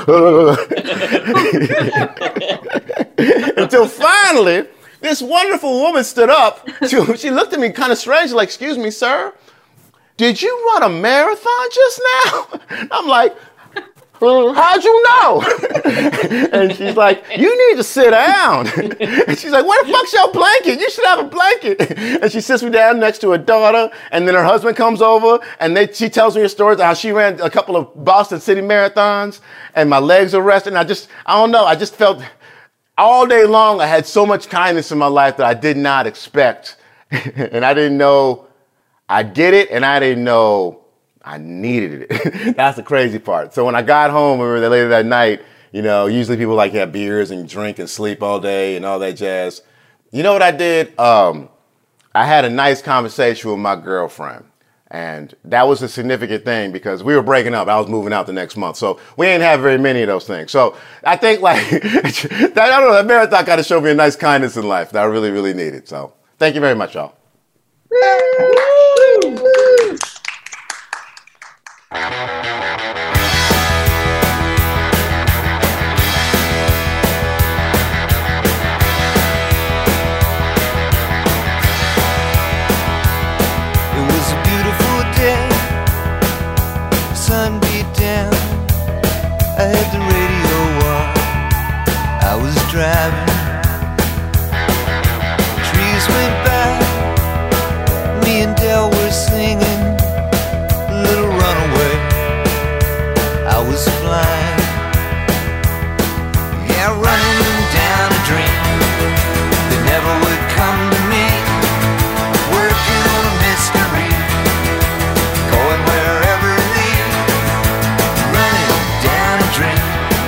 until finally, this wonderful woman stood up. She, she looked at me kind of strange, like, excuse me, sir, did you run a marathon just now? I'm like, how'd you know? And she's like, you need to sit down. And she's like, where the fuck's your blanket? You should have a blanket. And she sits me down next to her daughter, and then her husband comes over, and they, she tells me her stories of how she ran a couple of Boston City marathons, and my legs are resting. I just, I don't know, I just felt all day long I had so much kindness in my life that I did not expect. And I didn't know I'd get it, and I didn't know I needed it. That's the crazy part. So when I got home, we were there later that night, you know, usually people like to have beers and drink and sleep all day and all that jazz. You know what I did? Um, I had a nice conversation with my girlfriend. And that was a significant thing because we were breaking up. I was moving out the next month. So we ain't have very many of those things. So I think like, that, I don't know, that marathon kind of showed me a nice kindness in life that I really, really needed. So thank you very much, y'all. Sun beat down, I had the radio on, I was driving, trees went by, me and Del were singing, Little Runaway, I was flying, yeah, running down a dream, that never would come to me, working on a mystery, going wherever it leads. Down a dream.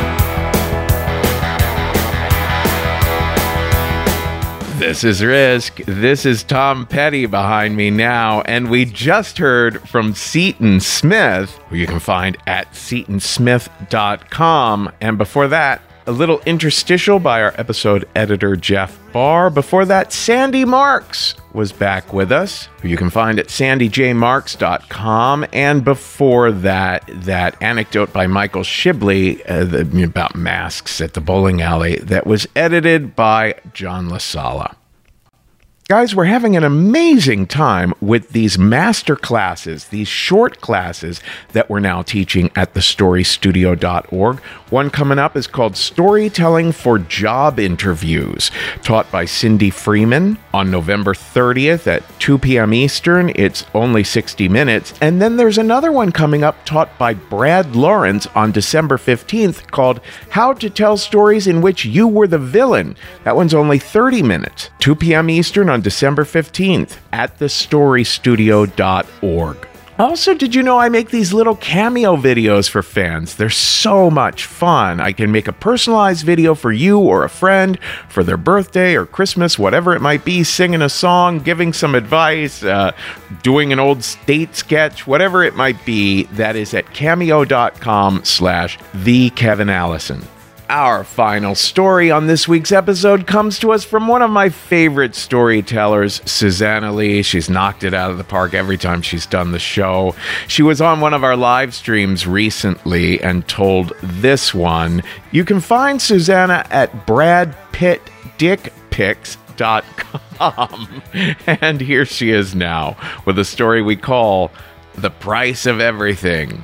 This is Risk. This is Tom Petty behind me now, and we just heard from Seton Smith, who you can find at seton smith dot com. And before that, a little interstitial by our episode editor, Jeff Barr. Before that, Sandy Marks was back with us, who you can find at sandy j marks dot com. And before that, that anecdote by Michael Shibley uh, the, about masks at the bowling alley that was edited by John LaSala. Guys, we're having an amazing time with these master classes, these short classes that we're now teaching at the story studio dot org. One coming up is called Storytelling for Job Interviews, taught by Cindy Freeman on November thirtieth at two p.m. Eastern. It's only sixty minutes. And then there's another one coming up taught by Brad Lawrence on December fifteenth called How to Tell Stories in Which You Were the Villain. That one's only thirty minutes, two p.m. Eastern on December fifteenth at the story studio dot org. Also, did you know I make these little cameo videos for fans? They're so much fun. I can make a personalized video for you or a friend for their birthday or Christmas, whatever it might be, singing a song, giving some advice, uh, doing an old state sketch, whatever it might be. That is at cameo dot com slash the Kevin Allison. Our final story on this week's episode comes to us from one of my favorite storytellers, Susanna Lee. She's knocked it out of the park every time she's done the show. She was on one of our live streams recently and told this one. You can find Susanna at brad pitt dick pics dot com. And here she is now with a story we call The Price of Everything.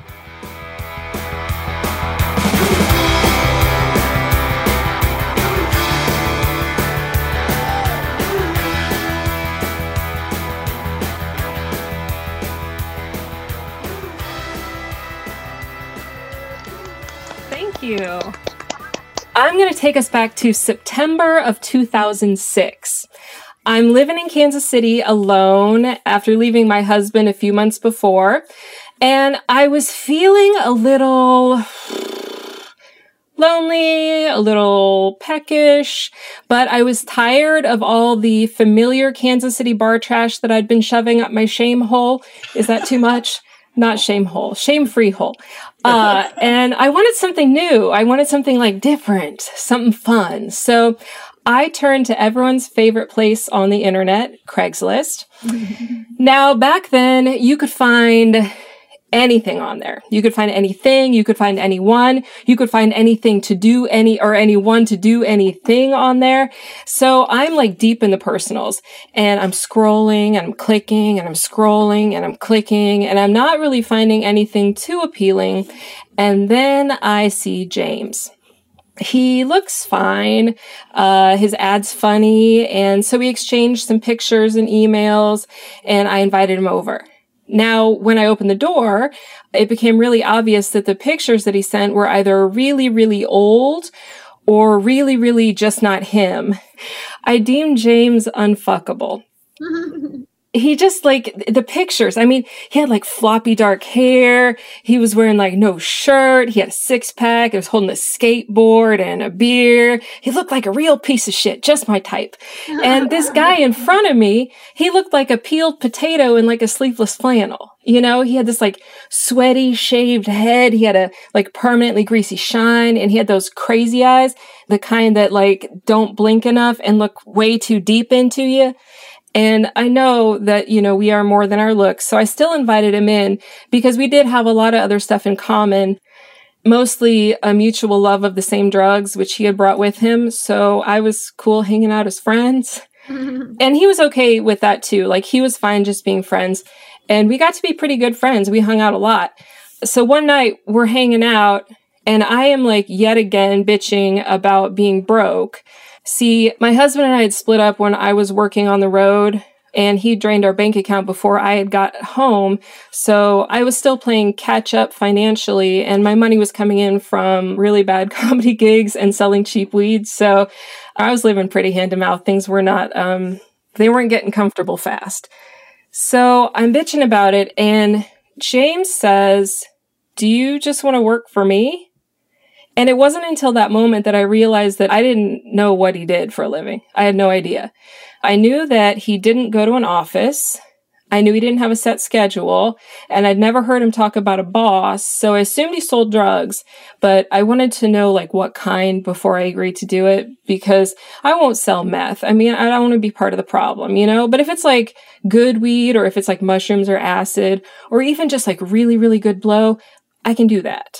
You. I'm going to take us back to September of two thousand six. I'm living in Kansas City alone after leaving my husband a few months before, and I was feeling a little lonely, a little peckish, but I was tired of all the familiar Kansas City bar trash that I'd been shoving up my shame hole. Is that too much? Not shame hole, shame-free hole. Uh, and I wanted something new. I wanted something like different, something fun. So I turned to everyone's favorite place on the internet, Craigslist. Now, back then, you could find anything on there. You could find anything. You could find anyone. You could find anything to do any, or anyone to do anything on there. So I'm like deep in the personals and I'm scrolling and I'm clicking and I'm scrolling and I'm clicking and I'm not really finding anything too appealing. And then I see James. He looks fine. Uh, his ad's funny. And so we exchanged some pictures and emails and I invited him over. Now, when I opened the door, it became really obvious that the pictures that he sent were either really, really old or really, really just not him. I deemed James unfuckable. he just like the pictures. I mean, he had like floppy dark hair. He was wearing like no shirt. He had a six pack. He was holding a skateboard and a beer. He looked like a real piece of shit, just my type. And this guy in front of me, he looked like a peeled potato in like a sleeveless flannel. You know, he had this like sweaty shaved head. He had a like permanently greasy shine, and he had those crazy eyes, the kind that like don't blink enough and look way too deep into you. And I know that, you know, we are more than our looks. So I still invited him in because we did have a lot of other stuff in common, mostly a mutual love of the same drugs, which he had brought with him. So I was cool hanging out as friends. And he was okay with that too. Like he was fine just being friends. And we got to be pretty good friends. We hung out a lot. So one night we're hanging out and I am like yet again bitching about being broke. See, my husband and I had split up when I was working on the road, and he drained our bank account before I had got home. So I was still playing catch up financially, and my money was coming in from really bad comedy gigs and selling cheap weed. So I was living pretty hand to mouth. Things were not, um, they weren't getting comfortable fast. So I'm bitching about it, and James says, "Do you just want to work for me?" And it wasn't until that moment that I realized that I didn't know what he did for a living. I had no idea. I knew that he didn't go to an office. I knew he didn't have a set schedule, and I'd never heard him talk about a boss. So I assumed he sold drugs, but I wanted to know like what kind before I agreed to do it, because I won't sell meth. I mean, I don't want to be part of the problem, you know, but if it's like good weed, or if it's like mushrooms or acid, or even just like really, really good blow, I can do that.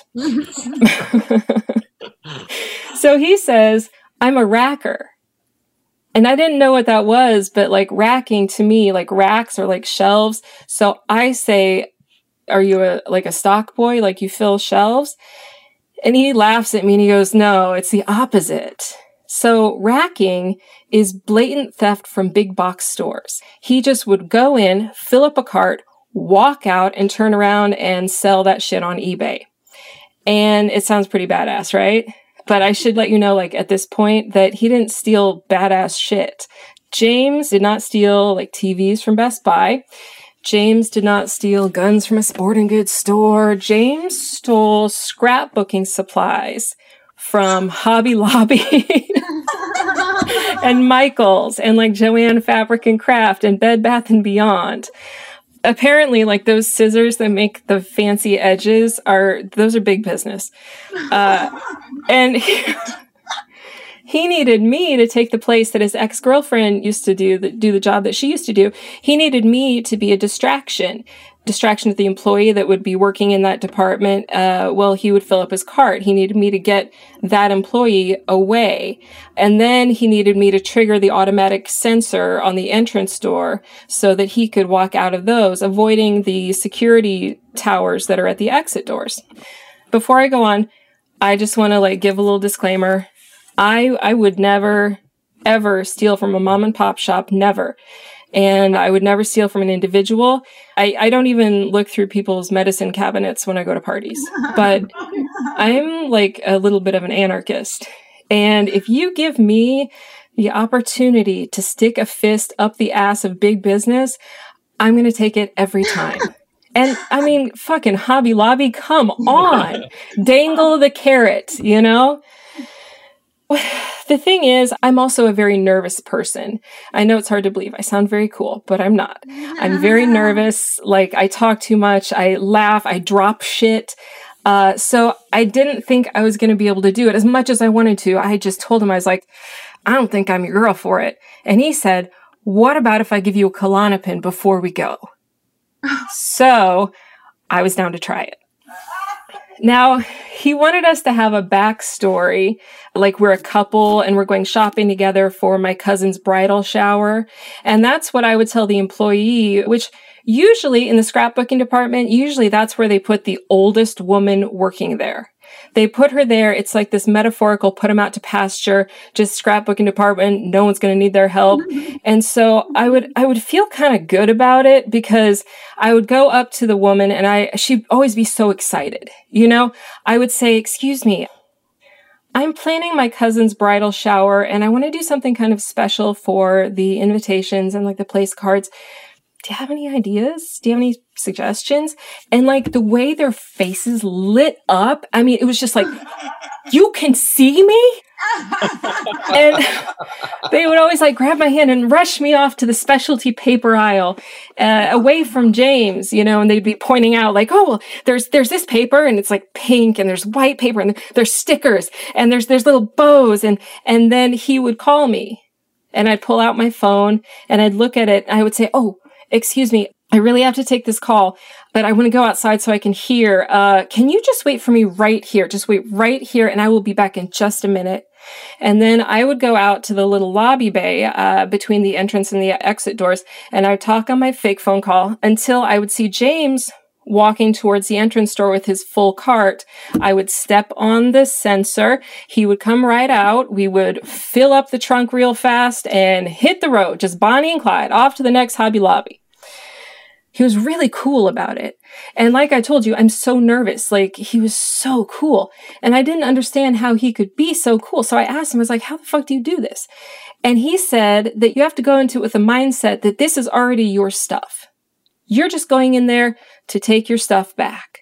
So he says, "I'm a racker." And I didn't know what that was, but like racking to me, like racks are like shelves. So I say, "Are you a like a stock boy? Like you fill shelves?" And he laughs at me and he goes, "No, it's the opposite." So racking is blatant theft from big box stores. He just would go in, fill up a cart, walk out, and turn around and sell that shit on eBay. And it sounds pretty badass, right? But I should let you know, like, at this point, that he didn't steal badass shit. James did not steal, like, T Vs from Best Buy. James did not steal guns from a sporting goods store. James stole scrapbooking supplies from Hobby Lobby and Michael's and, like, Joanne Fabric and Craft and Bed Bath and Beyond. Apparently, like, those scissors that make the fancy edges are, those are big business. Uh, and he, he needed me to take the place that his ex-girlfriend used to do, the, do the job that she used to do. He needed me to be a distraction. Distraction to the employee that would be working in that department uh, while he would fill up his cart. He needed me to get that employee away. And then he needed me to trigger the automatic sensor on the entrance door so that he could walk out of those, avoiding the security towers that are at the exit doors. Before I go on, I just want to like give a little disclaimer. I I would never, ever steal from a mom and pop shop. Never. And I would never steal from an individual. I, I don't even look through people's medicine cabinets when I go to parties. But I'm like a little bit of an anarchist. And if you give me the opportunity to stick a fist up the ass of big business, I'm going to take it every time. And I mean, fucking Hobby Lobby, come on. Dangle the carrot, you know? The thing is, I'm also a very nervous person. I know it's hard to believe. I sound very cool, but I'm not. I'm very nervous. Like, I talk too much. I laugh. I drop shit. Uh, so I didn't think I was going to be able to do it as much as I wanted to. I just told him, I was like, "I don't think I'm your girl for it." And he said, "What about if I give you a Klonopin before we go?" So I was down to try it. Now, he wanted us to have a backstory, like we're a couple and we're going shopping together for my cousin's bridal shower. And that's what I would tell the employee, which usually in the scrapbooking department, usually that's where they put the oldest woman working there. They put her there. It's like this metaphorical put them out to pasture, just scrapbooking department. No one's going to need their help. And so I would, I would feel kind of good about it because I would go up to the woman and I, she'd always be so excited. You know, I would say, "Excuse me, I'm planning my cousin's bridal shower and I want to do something kind of special for the invitations and like the place cards. do you have any ideas? Do you have any suggestions? And like the way their faces lit up, I mean, it was just like, you can see me? And they would always like grab my hand and rush me off to the specialty paper aisle, uh, away from James, you know, and they'd be pointing out like, oh, well, there's, there's this paper and it's like pink and there's white paper and there's stickers and there's, there's little bows. And, and then he would call me and I'd pull out my phone and I'd look at it. And I would say, oh, excuse me, I really have to take this call, but I want to go outside so I can hear. Uh, can you just wait for me right here? Just wait right here and I will be back in just a minute. And then I would go out to the little lobby bay uh, between the entrance and the exit doors, and I would talk on my fake phone call until I would see James walking towards the entrance door with his full cart. I would step on the sensor. He would come right out. We would fill up the trunk real fast and hit the road, just Bonnie and Clyde, off to the next Hobby Lobby. He was really cool about it. And like I told you, I'm so nervous. Like, he was so cool. And I didn't understand how he could be so cool. So I asked him, I was like, how the fuck do you do this? And he said that you have to go into it with a mindset that this is already your stuff. You're just going in there to take your stuff back.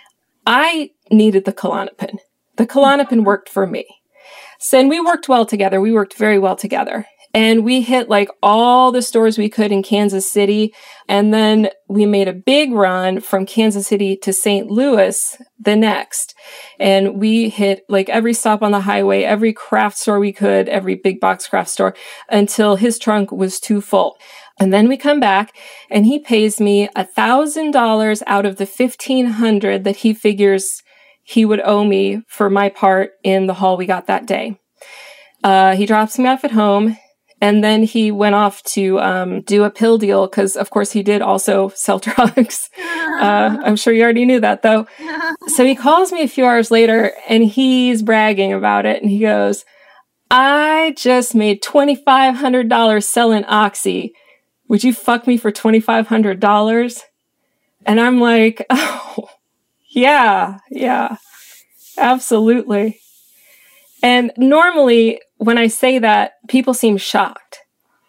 I needed the Klonopin. The Klonopin worked for me. So, and we worked well together. We worked very well together. And we hit like all the stores we could in Kansas City. And then we made a big run from Kansas City to Saint Louis the next. And we hit like every stop on the highway, every craft store we could, every big box craft store until his trunk was too full. And then we come back and he pays me a thousand dollars out of the fifteen hundred that he figures he would owe me for my part in the haul we got that day. Uh, he drops me off at home. And then he went off to um, do a pill deal because, of course, he did also sell drugs. Uh, I'm sure you already knew that, though. So he calls me a few hours later, and he's bragging about it. And he goes, I just made twenty-five hundred dollars selling Oxy. Would you fuck me for twenty-five hundred dollars? And I'm like, oh, yeah, yeah, absolutely. And normally, when I say that, people seem shocked.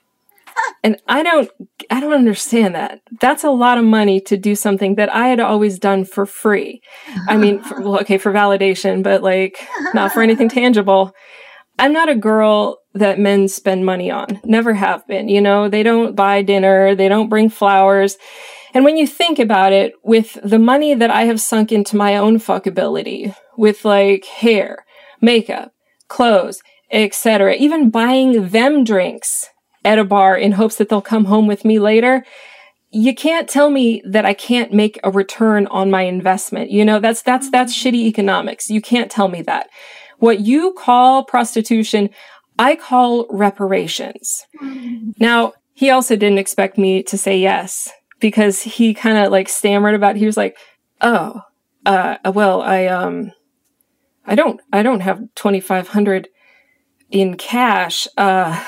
And I don't, I don't understand that. That's a lot of money to do something that I had always done for free. I mean, for, well, okay, for validation, but like not for anything tangible. I'm not a girl that men spend money on. Never have been. You know, they don't buy dinner. They don't bring flowers. And when you think about it, with the money that I have sunk into my own fuckability, with like hair, makeup, clothes, et cetera, even buying them drinks at a bar in hopes that they'll come home with me later, you can't tell me that I can't make a return on my investment. You know, that's, that's, that's shitty economics. You can't tell me that. What you call prostitution, I call reparations. Now, he also didn't expect me to say yes because he kind of like stammered about, he was like, oh, uh, well, I, um, I don't, I don't have twenty-five hundred in cash. Uh,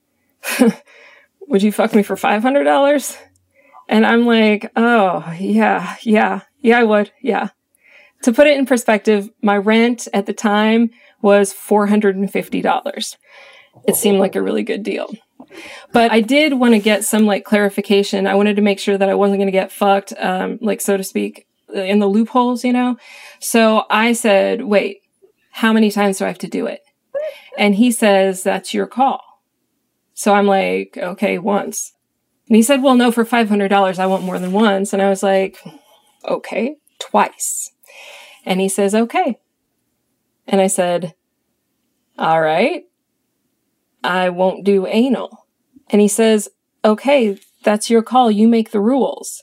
would you fuck me for five hundred dollars? And I'm like, oh, yeah, yeah, yeah, I would. Yeah. To put it in perspective, my rent at the time was four hundred fifty dollars. It seemed like a really good deal. But I did want to get some like clarification. I wanted to make sure that I wasn't going to get fucked, um, like so to speak, in the loopholes, you know? So I said, wait, how many times do I have to do it? And he says, that's your call. So I'm like, okay, once. And he said, well, no, for five hundred dollars, I want more than once. And I was like, okay, twice. And he says, okay. And I said, all right, I won't do anal. And he says, okay, that's your call. You make the rules.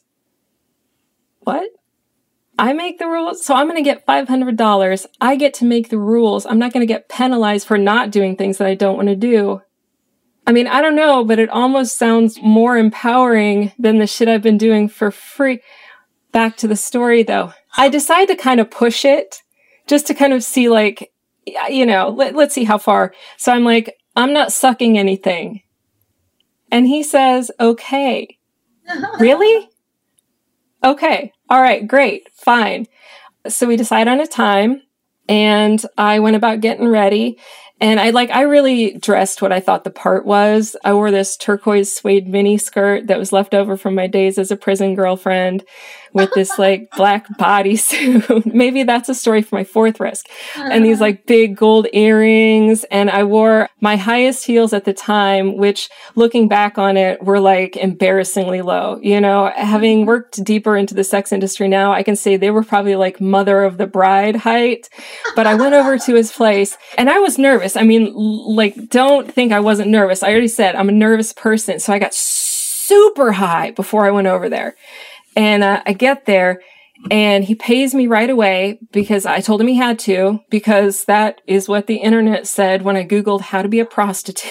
What? I make the rules? So I'm going to get five hundred dollars. I get to make the rules. I'm not going to get penalized for not doing things that I don't want to do. I mean, I don't know, but it almost sounds more empowering than the shit I've been doing for free. Back to the story, though. I decided to kind of push it just to kind of see, like, you know, let, let's see how far. So I'm like, I'm not sucking anything. And he says, okay. Really? Okay. All right, great. Fine. So we decide on a time and I went about getting ready And I like, I really dressed what I thought the part was. I wore this turquoise suede mini skirt that was left over from my days as a prison girlfriend with this like black bodysuit. Maybe that's a story for my fourth risk. And these like big gold earrings. And I wore my highest heels at the time, which looking back on it were like embarrassingly low. You know, having worked deeper into the sex industry now, I can say they were probably like mother of the bride height. But I went over to his place and I was nervous. I mean, like, don't think I wasn't nervous. I already said I'm a nervous person. So I got super high before I went over there. And uh, I get there and he pays me right away because I told him he had to, because that is what the internet said when I Googled how to be a prostitute.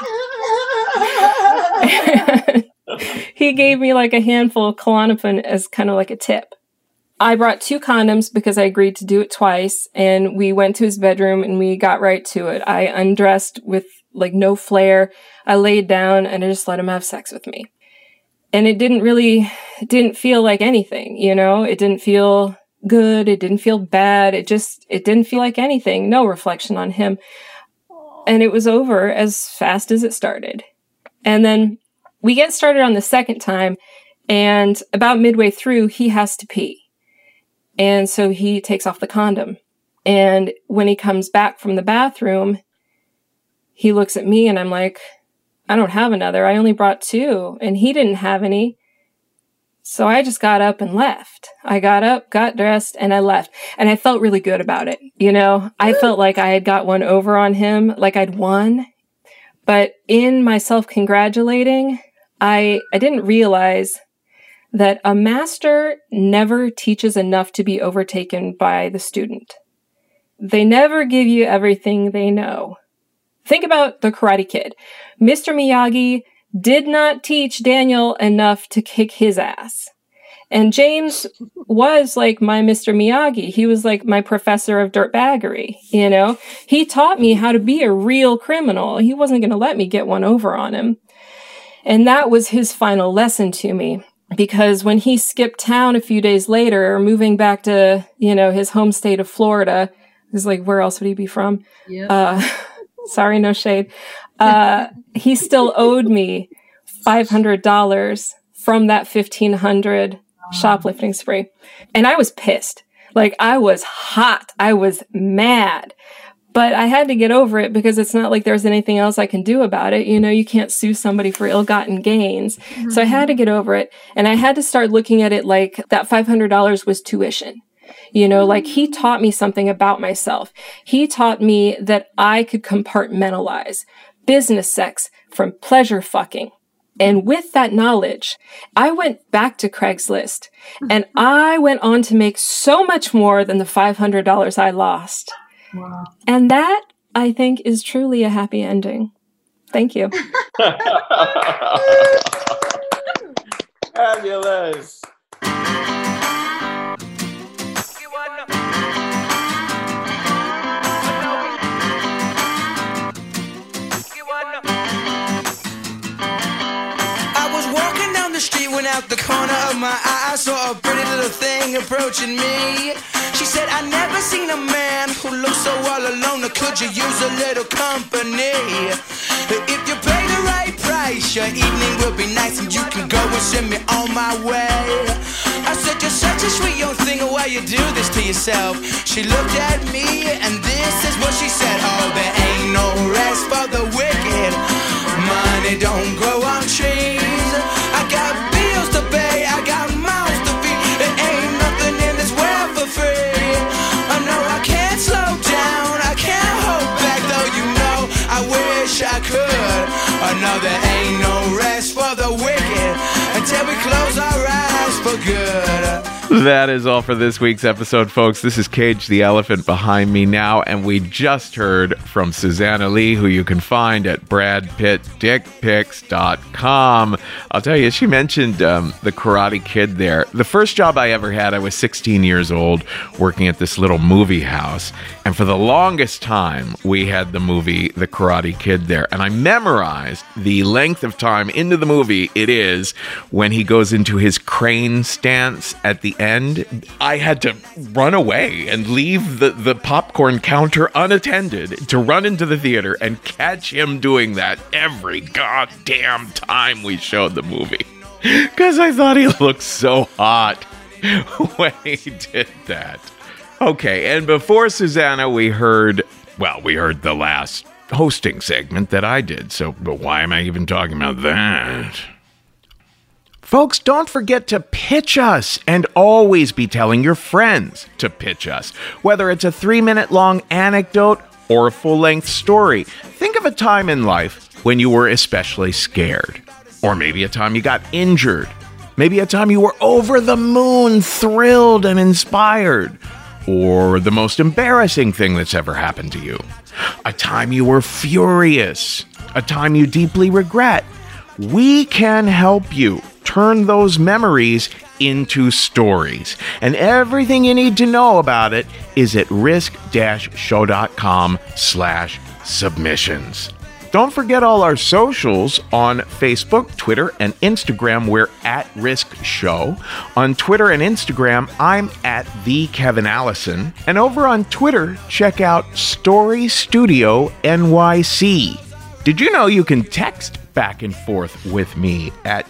He gave me like a handful of Klonopin as kind of like a tip. I brought two condoms because I agreed to do it twice, and we went to his bedroom and we got right to it. I undressed with like no flair. I laid down and I just let him have sex with me. And it didn't really, it didn't feel like anything, you know? It didn't feel good. It didn't feel bad. It just, it didn't feel like anything. No reflection on him. And it was over as fast as it started. And then we get started on the second time, and about midway through, he has to pee. And so he takes off the condom. And when he comes back from the bathroom, he looks at me and I'm like, I don't have another. I only brought two. And he didn't have any. So I just got up and left. I got up, got dressed, and I left. And I felt really good about it. You know, I felt like I had got one over on him, like I'd won. But in my self-congratulating, I, I didn't realize that a master never teaches enough to be overtaken by the student. They never give you everything they know. Think about the Karate Kid. Mister Miyagi did not teach Daniel enough to kick his ass. And James was like my Mister Miyagi. He was like my professor of dirtbaggery, you know? He taught me how to be a real criminal. He wasn't going to let me get one over on him. And that was his final lesson to me. Because when he skipped town a few days later, moving back to, you know, his home state of Florida, he's like, where else would he be from? Yep. Uh, sorry, no shade. Uh, he still owed me five hundred dollars from that fifteen hundred dollars shoplifting spree. And I was pissed. Like, I was hot. I was mad. But I had to get over it because it's not like there's anything else I can do about it. You know, you can't sue somebody for ill-gotten gains. Mm-hmm. So I had to get over it. And I had to start looking at it like that five hundred dollars was tuition. You know, like he taught me something about myself. He taught me that I could compartmentalize business sex from pleasure fucking. And with that knowledge, I went back to Craigslist and I went on to make so much more than the five hundred dollars I lost. Wow. And that, I think, is truly a happy ending. Thank you. Fabulous. I was walking down the street when out the corner of my eye I saw a pretty little thing approaching me. She said, I never seen a man who looks so all alone. Could you use a little company? If you pay the right price, your evening will be nice and you can go and send me on my way. I said, you're such a sweet young thing, why you do this to yourself? She looked at me and this is what she said. Oh, there ain't no rest for the wicked. Money don't grow on trees. I got bills to pay, I got mouths to feed. There ain't nothing in this world for free. I know I can't slow down, I can't hold back, though you know I wish I could. I know there ain't no rest for the wicked until we close our eyes for good. That is all for this week's episode, folks. This is Cage the Elephant behind me now, and we just heard from Susanna Lee, who you can find at brad pitt dick pics dot com. I'll tell you, she mentioned um, the Karate Kid there. The first job I ever had, I was sixteen years old, working at this little movie house, and for the longest time, we had the movie The Karate Kid there, and I memorized the length of time into the movie it is when he goes into his crane train stance at the end, I had to run away and leave the, the popcorn counter unattended to run into the theater and catch him doing that every goddamn time we showed the movie. Because I thought he looked so hot when he did that. Okay, and before Susanna, we heard, well, we heard the last hosting segment that I did, so but why am I even talking about that? Folks, don't forget to pitch us and always be telling your friends to pitch us, whether it's a three-minute long anecdote or a full-length story. Think of a time in life when you were especially scared, or maybe a time you got injured, maybe a time you were over the moon, thrilled and inspired, or the most embarrassing thing that's ever happened to you. A time you were furious, a time you deeply regret. We can help you turn those memories into stories. And everything you need to know about it is at risk-show.com slash submissions. Don't forget all our socials on Facebook, Twitter, and Instagram. We're at Risk Show. On Twitter and Instagram, I'm at the Kevin Allison. And over on Twitter, check out Story Studio N Y C. Did you know you can text back and forth with me at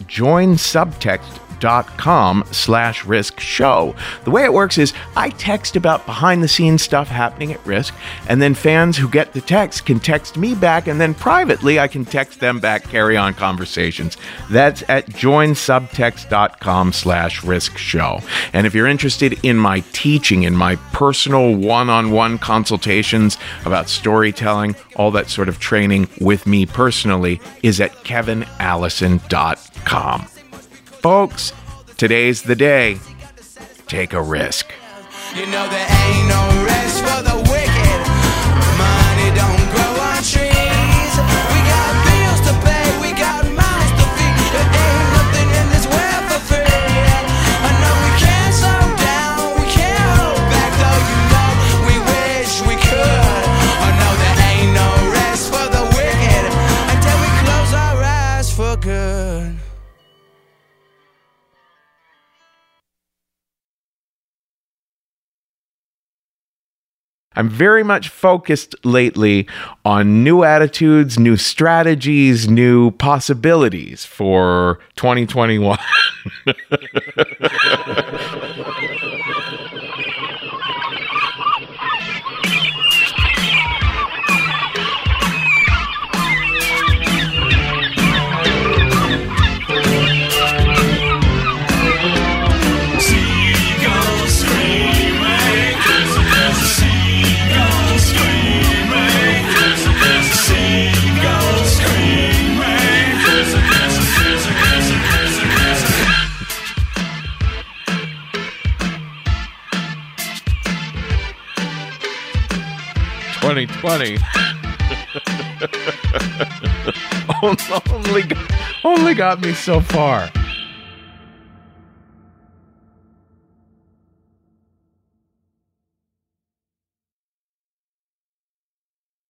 joinsubtext.com slash risk show. The way it works is I text about behind the scenes stuff happening at Risk, and then fans who get the text can text me back, and then privately I can text them back, carry on conversations. That's at joinsubtext.com slash risk show. And if you're interested in my teaching, in my personal one-on-one consultations about storytelling, all that sort of training with me personally is at kevin allison dot com. Folks, today's the day. Take a risk. You know there ain't no rest for the wicked. Money don't grow on trees. We got bills to pay, we got mouths to feed. There ain't nothing in this world for free. I know we can't slow down, we can't hold back, though you know we wish we could. I know there ain't no rest for the wicked until we close our eyes for good. I'm very much focused lately on new attitudes, new strategies, new possibilities for twenty twenty-one. twenty twenty only got, only got me so far.